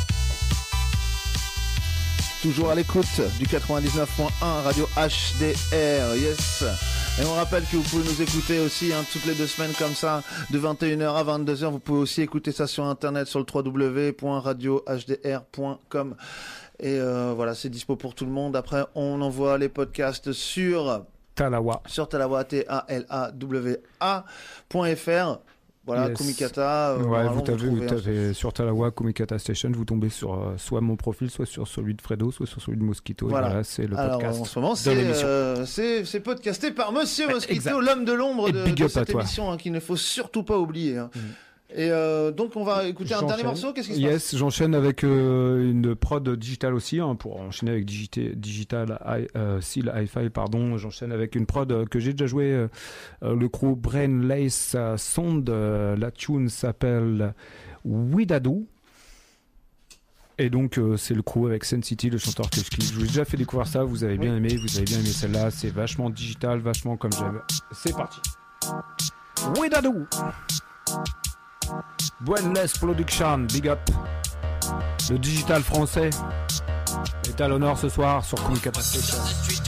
Toujours à l'écoute du quatre-vingt-dix-neuf point un Radio H D R, yes. Et on rappelle que vous pouvez nous écouter aussi hein, toutes les deux semaines comme ça, de vingt et une heures à vingt-deux heures. Vous pouvez aussi écouter ça sur internet sur le w w w point radio h d r point com. Et euh, voilà, c'est dispo pour tout le monde. Après, on envoie les podcasts sur Talawa. Sur Talawa, T A L A W A point F R. Voilà, yes. Kumikata. Euh, ouais, vous tapez, vous tapez sur Talawa, Kumikata Station, vous tombez sur euh, soit mon profil, soit sur celui de Fredo, soit sur celui de Mosquito. Voilà, voilà c'est le Alors, podcast. En ce moment, de c'est, l'émission. euh, c'est, c'est podcasté par Monsieur Mosquito, exact. L'homme de l'ombre de, de cette émission, hein, qu'il ne faut surtout pas oublier. Hein. Mm. Et euh, donc on va écouter un dernier morceau. Qu'est-ce qui se yes, passe? Yes, j'enchaîne avec euh, une prod digitale aussi, hein, pour enchaîner avec digité, Digital euh, Seal Hi-Fi, pardon. J'enchaîne avec une prod que j'ai déjà joué, euh, le crew Brainless Sound. Euh, la tune s'appelle Widadoo. Et donc euh, c'est le crew avec Sensity, le chanteur que je kiffe. Je vous ai déjà fait découvrir ça, vous avez bien oui. aimé, vous avez bien aimé celle-là. C'est vachement digital, vachement comme j'aime. C'est parti. Widadoo. Brainless Production, big up. Le digital français est à l'honneur ce soir sur Kumikata Station.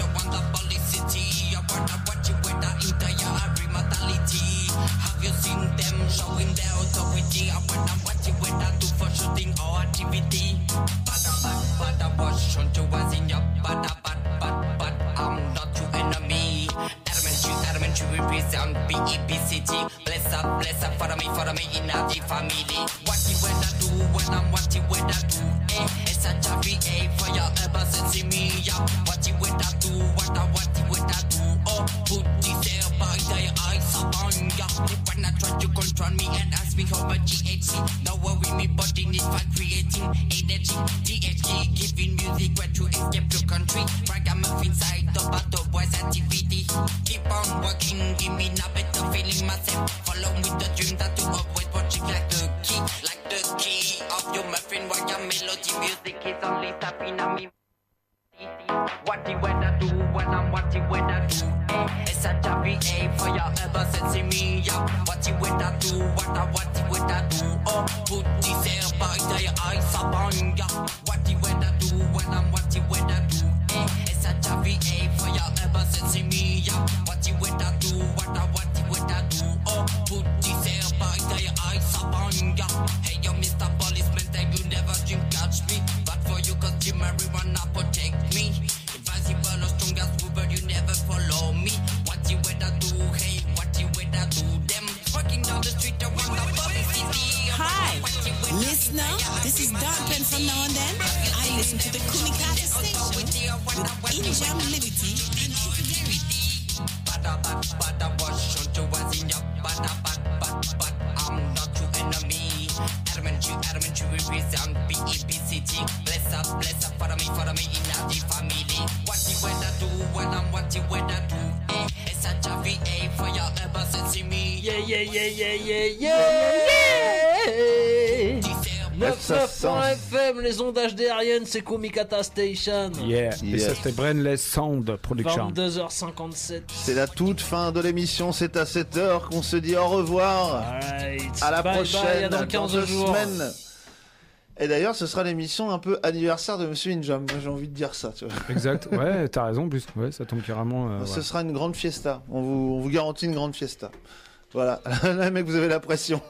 To represent B E B C T. Bless up, bless up, follow me, follow me in our family. What you when I do, when I'm what you when I do, eh? It's a job, eh? For your ever see me, yeah. What you when I do, what I what you when I do, oh. Put this air by the eyes on ya. When I try to control me and ask me how much G H C. No worry, me body need for creating energy. D H C giving music where to escape your country. Ragamuffin inside the battle boys activity. Keep on working. Give me a better feeling myself. Follow with the dream that you always watching like the key, like the key of your muffin. While your melody music is only tapping on me. What the weather do when I'm what the weather do? Eh, it's a job, eh, for your ever sensing me, yeah. What the weather do, what I what the weather do? Oh, put this air by the eyes upon ya. What the weather do when I'm what the weather do? Eh, it's a job, eh, for your ever sensing me, yeah. What the weather do, what I what the weather do? Oh, put this air by the eyes upon ya. Hey, yo, Mister Policeman, that you never dream catch me, but for you, cause you marijuana protect me. Invisible or strong as Uber, you never follow me. What you weather do, hey, what you weather do? Them fucking down the street, I want the publicity. Hi, listener, this is Don Pen from Now and Then. I listen to the Kumikata Station with In-Jam Liberty and Popularity. I'm not your enemy. Adamant you, adamant you represent B E B C T. Bless up, bless up, follow me, follow me in our family. What you weather do when I'm what you weather do? Eh, it's a job, eh, for your ever sensing me. Yeah, yeah, yeah, yeah, yeah, yeah, yeah. neuf point F M, les ondes H D aériennes, c'est Kumikata Station. Yeah, yeah. Et ça c'était Brainless Sound Production. vingt-deux heures cinquante-sept. C'est la toute fin de l'émission, c'est à cette heure qu'on se dit au revoir. Right. À la bye prochaine, bye, dans quinze dans deux jours. semaines. Et d'ailleurs, ce sera l'émission un peu anniversaire de Monsieur Injam. Moi, j'ai envie de dire ça, tu vois. Exact, ouais, t'as raison en plus. Ouais, ça tombe carrément. Euh, Ce ouais. sera une grande fiesta. On vous, on vous garantit une grande fiesta. Voilà, là mec, vous avez la pression.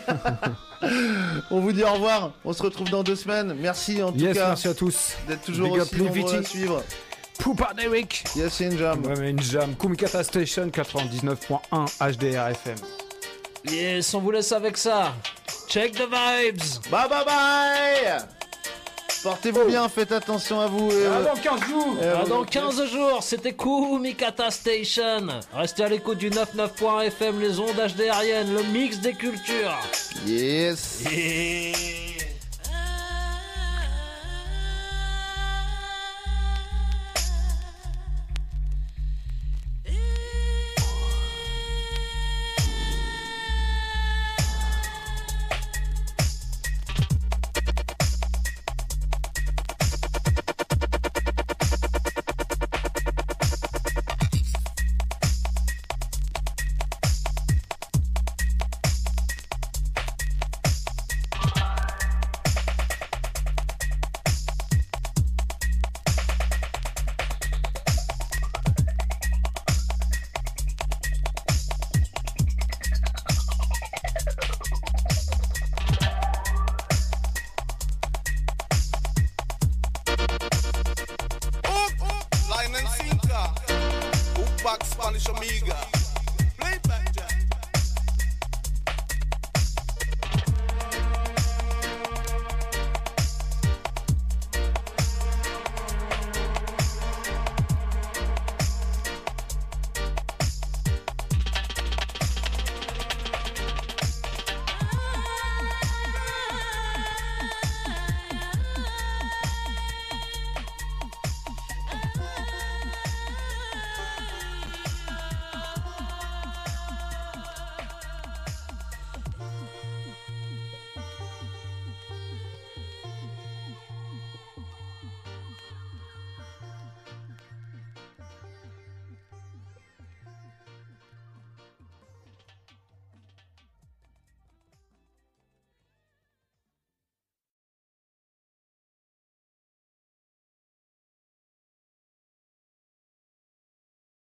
On vous dit au revoir. On se retrouve dans deux semaines. Merci en tout yes, cas. Merci à tous. D'être toujours Big aussi nombreux à suivre. Poupa Derrick. Yes, Injam. Ouais, mais Injam. Kumikata Station quatre-vingt-dix-neuf point un H D R F M. Yes, on vous laisse avec ça. Check the vibes. Bye bye bye. Portez-vous bien, faites attention à vous. Et ah, euh... dans quinze jours. Et ah, euh... dans quinze jours, c'était Kumikata Station. Restez à l'écoute du quatre-vingt-neuf point F M, les ondes H D aériennes, le mix des cultures. Yes. Yeah. Tupac, Spanish Amiga.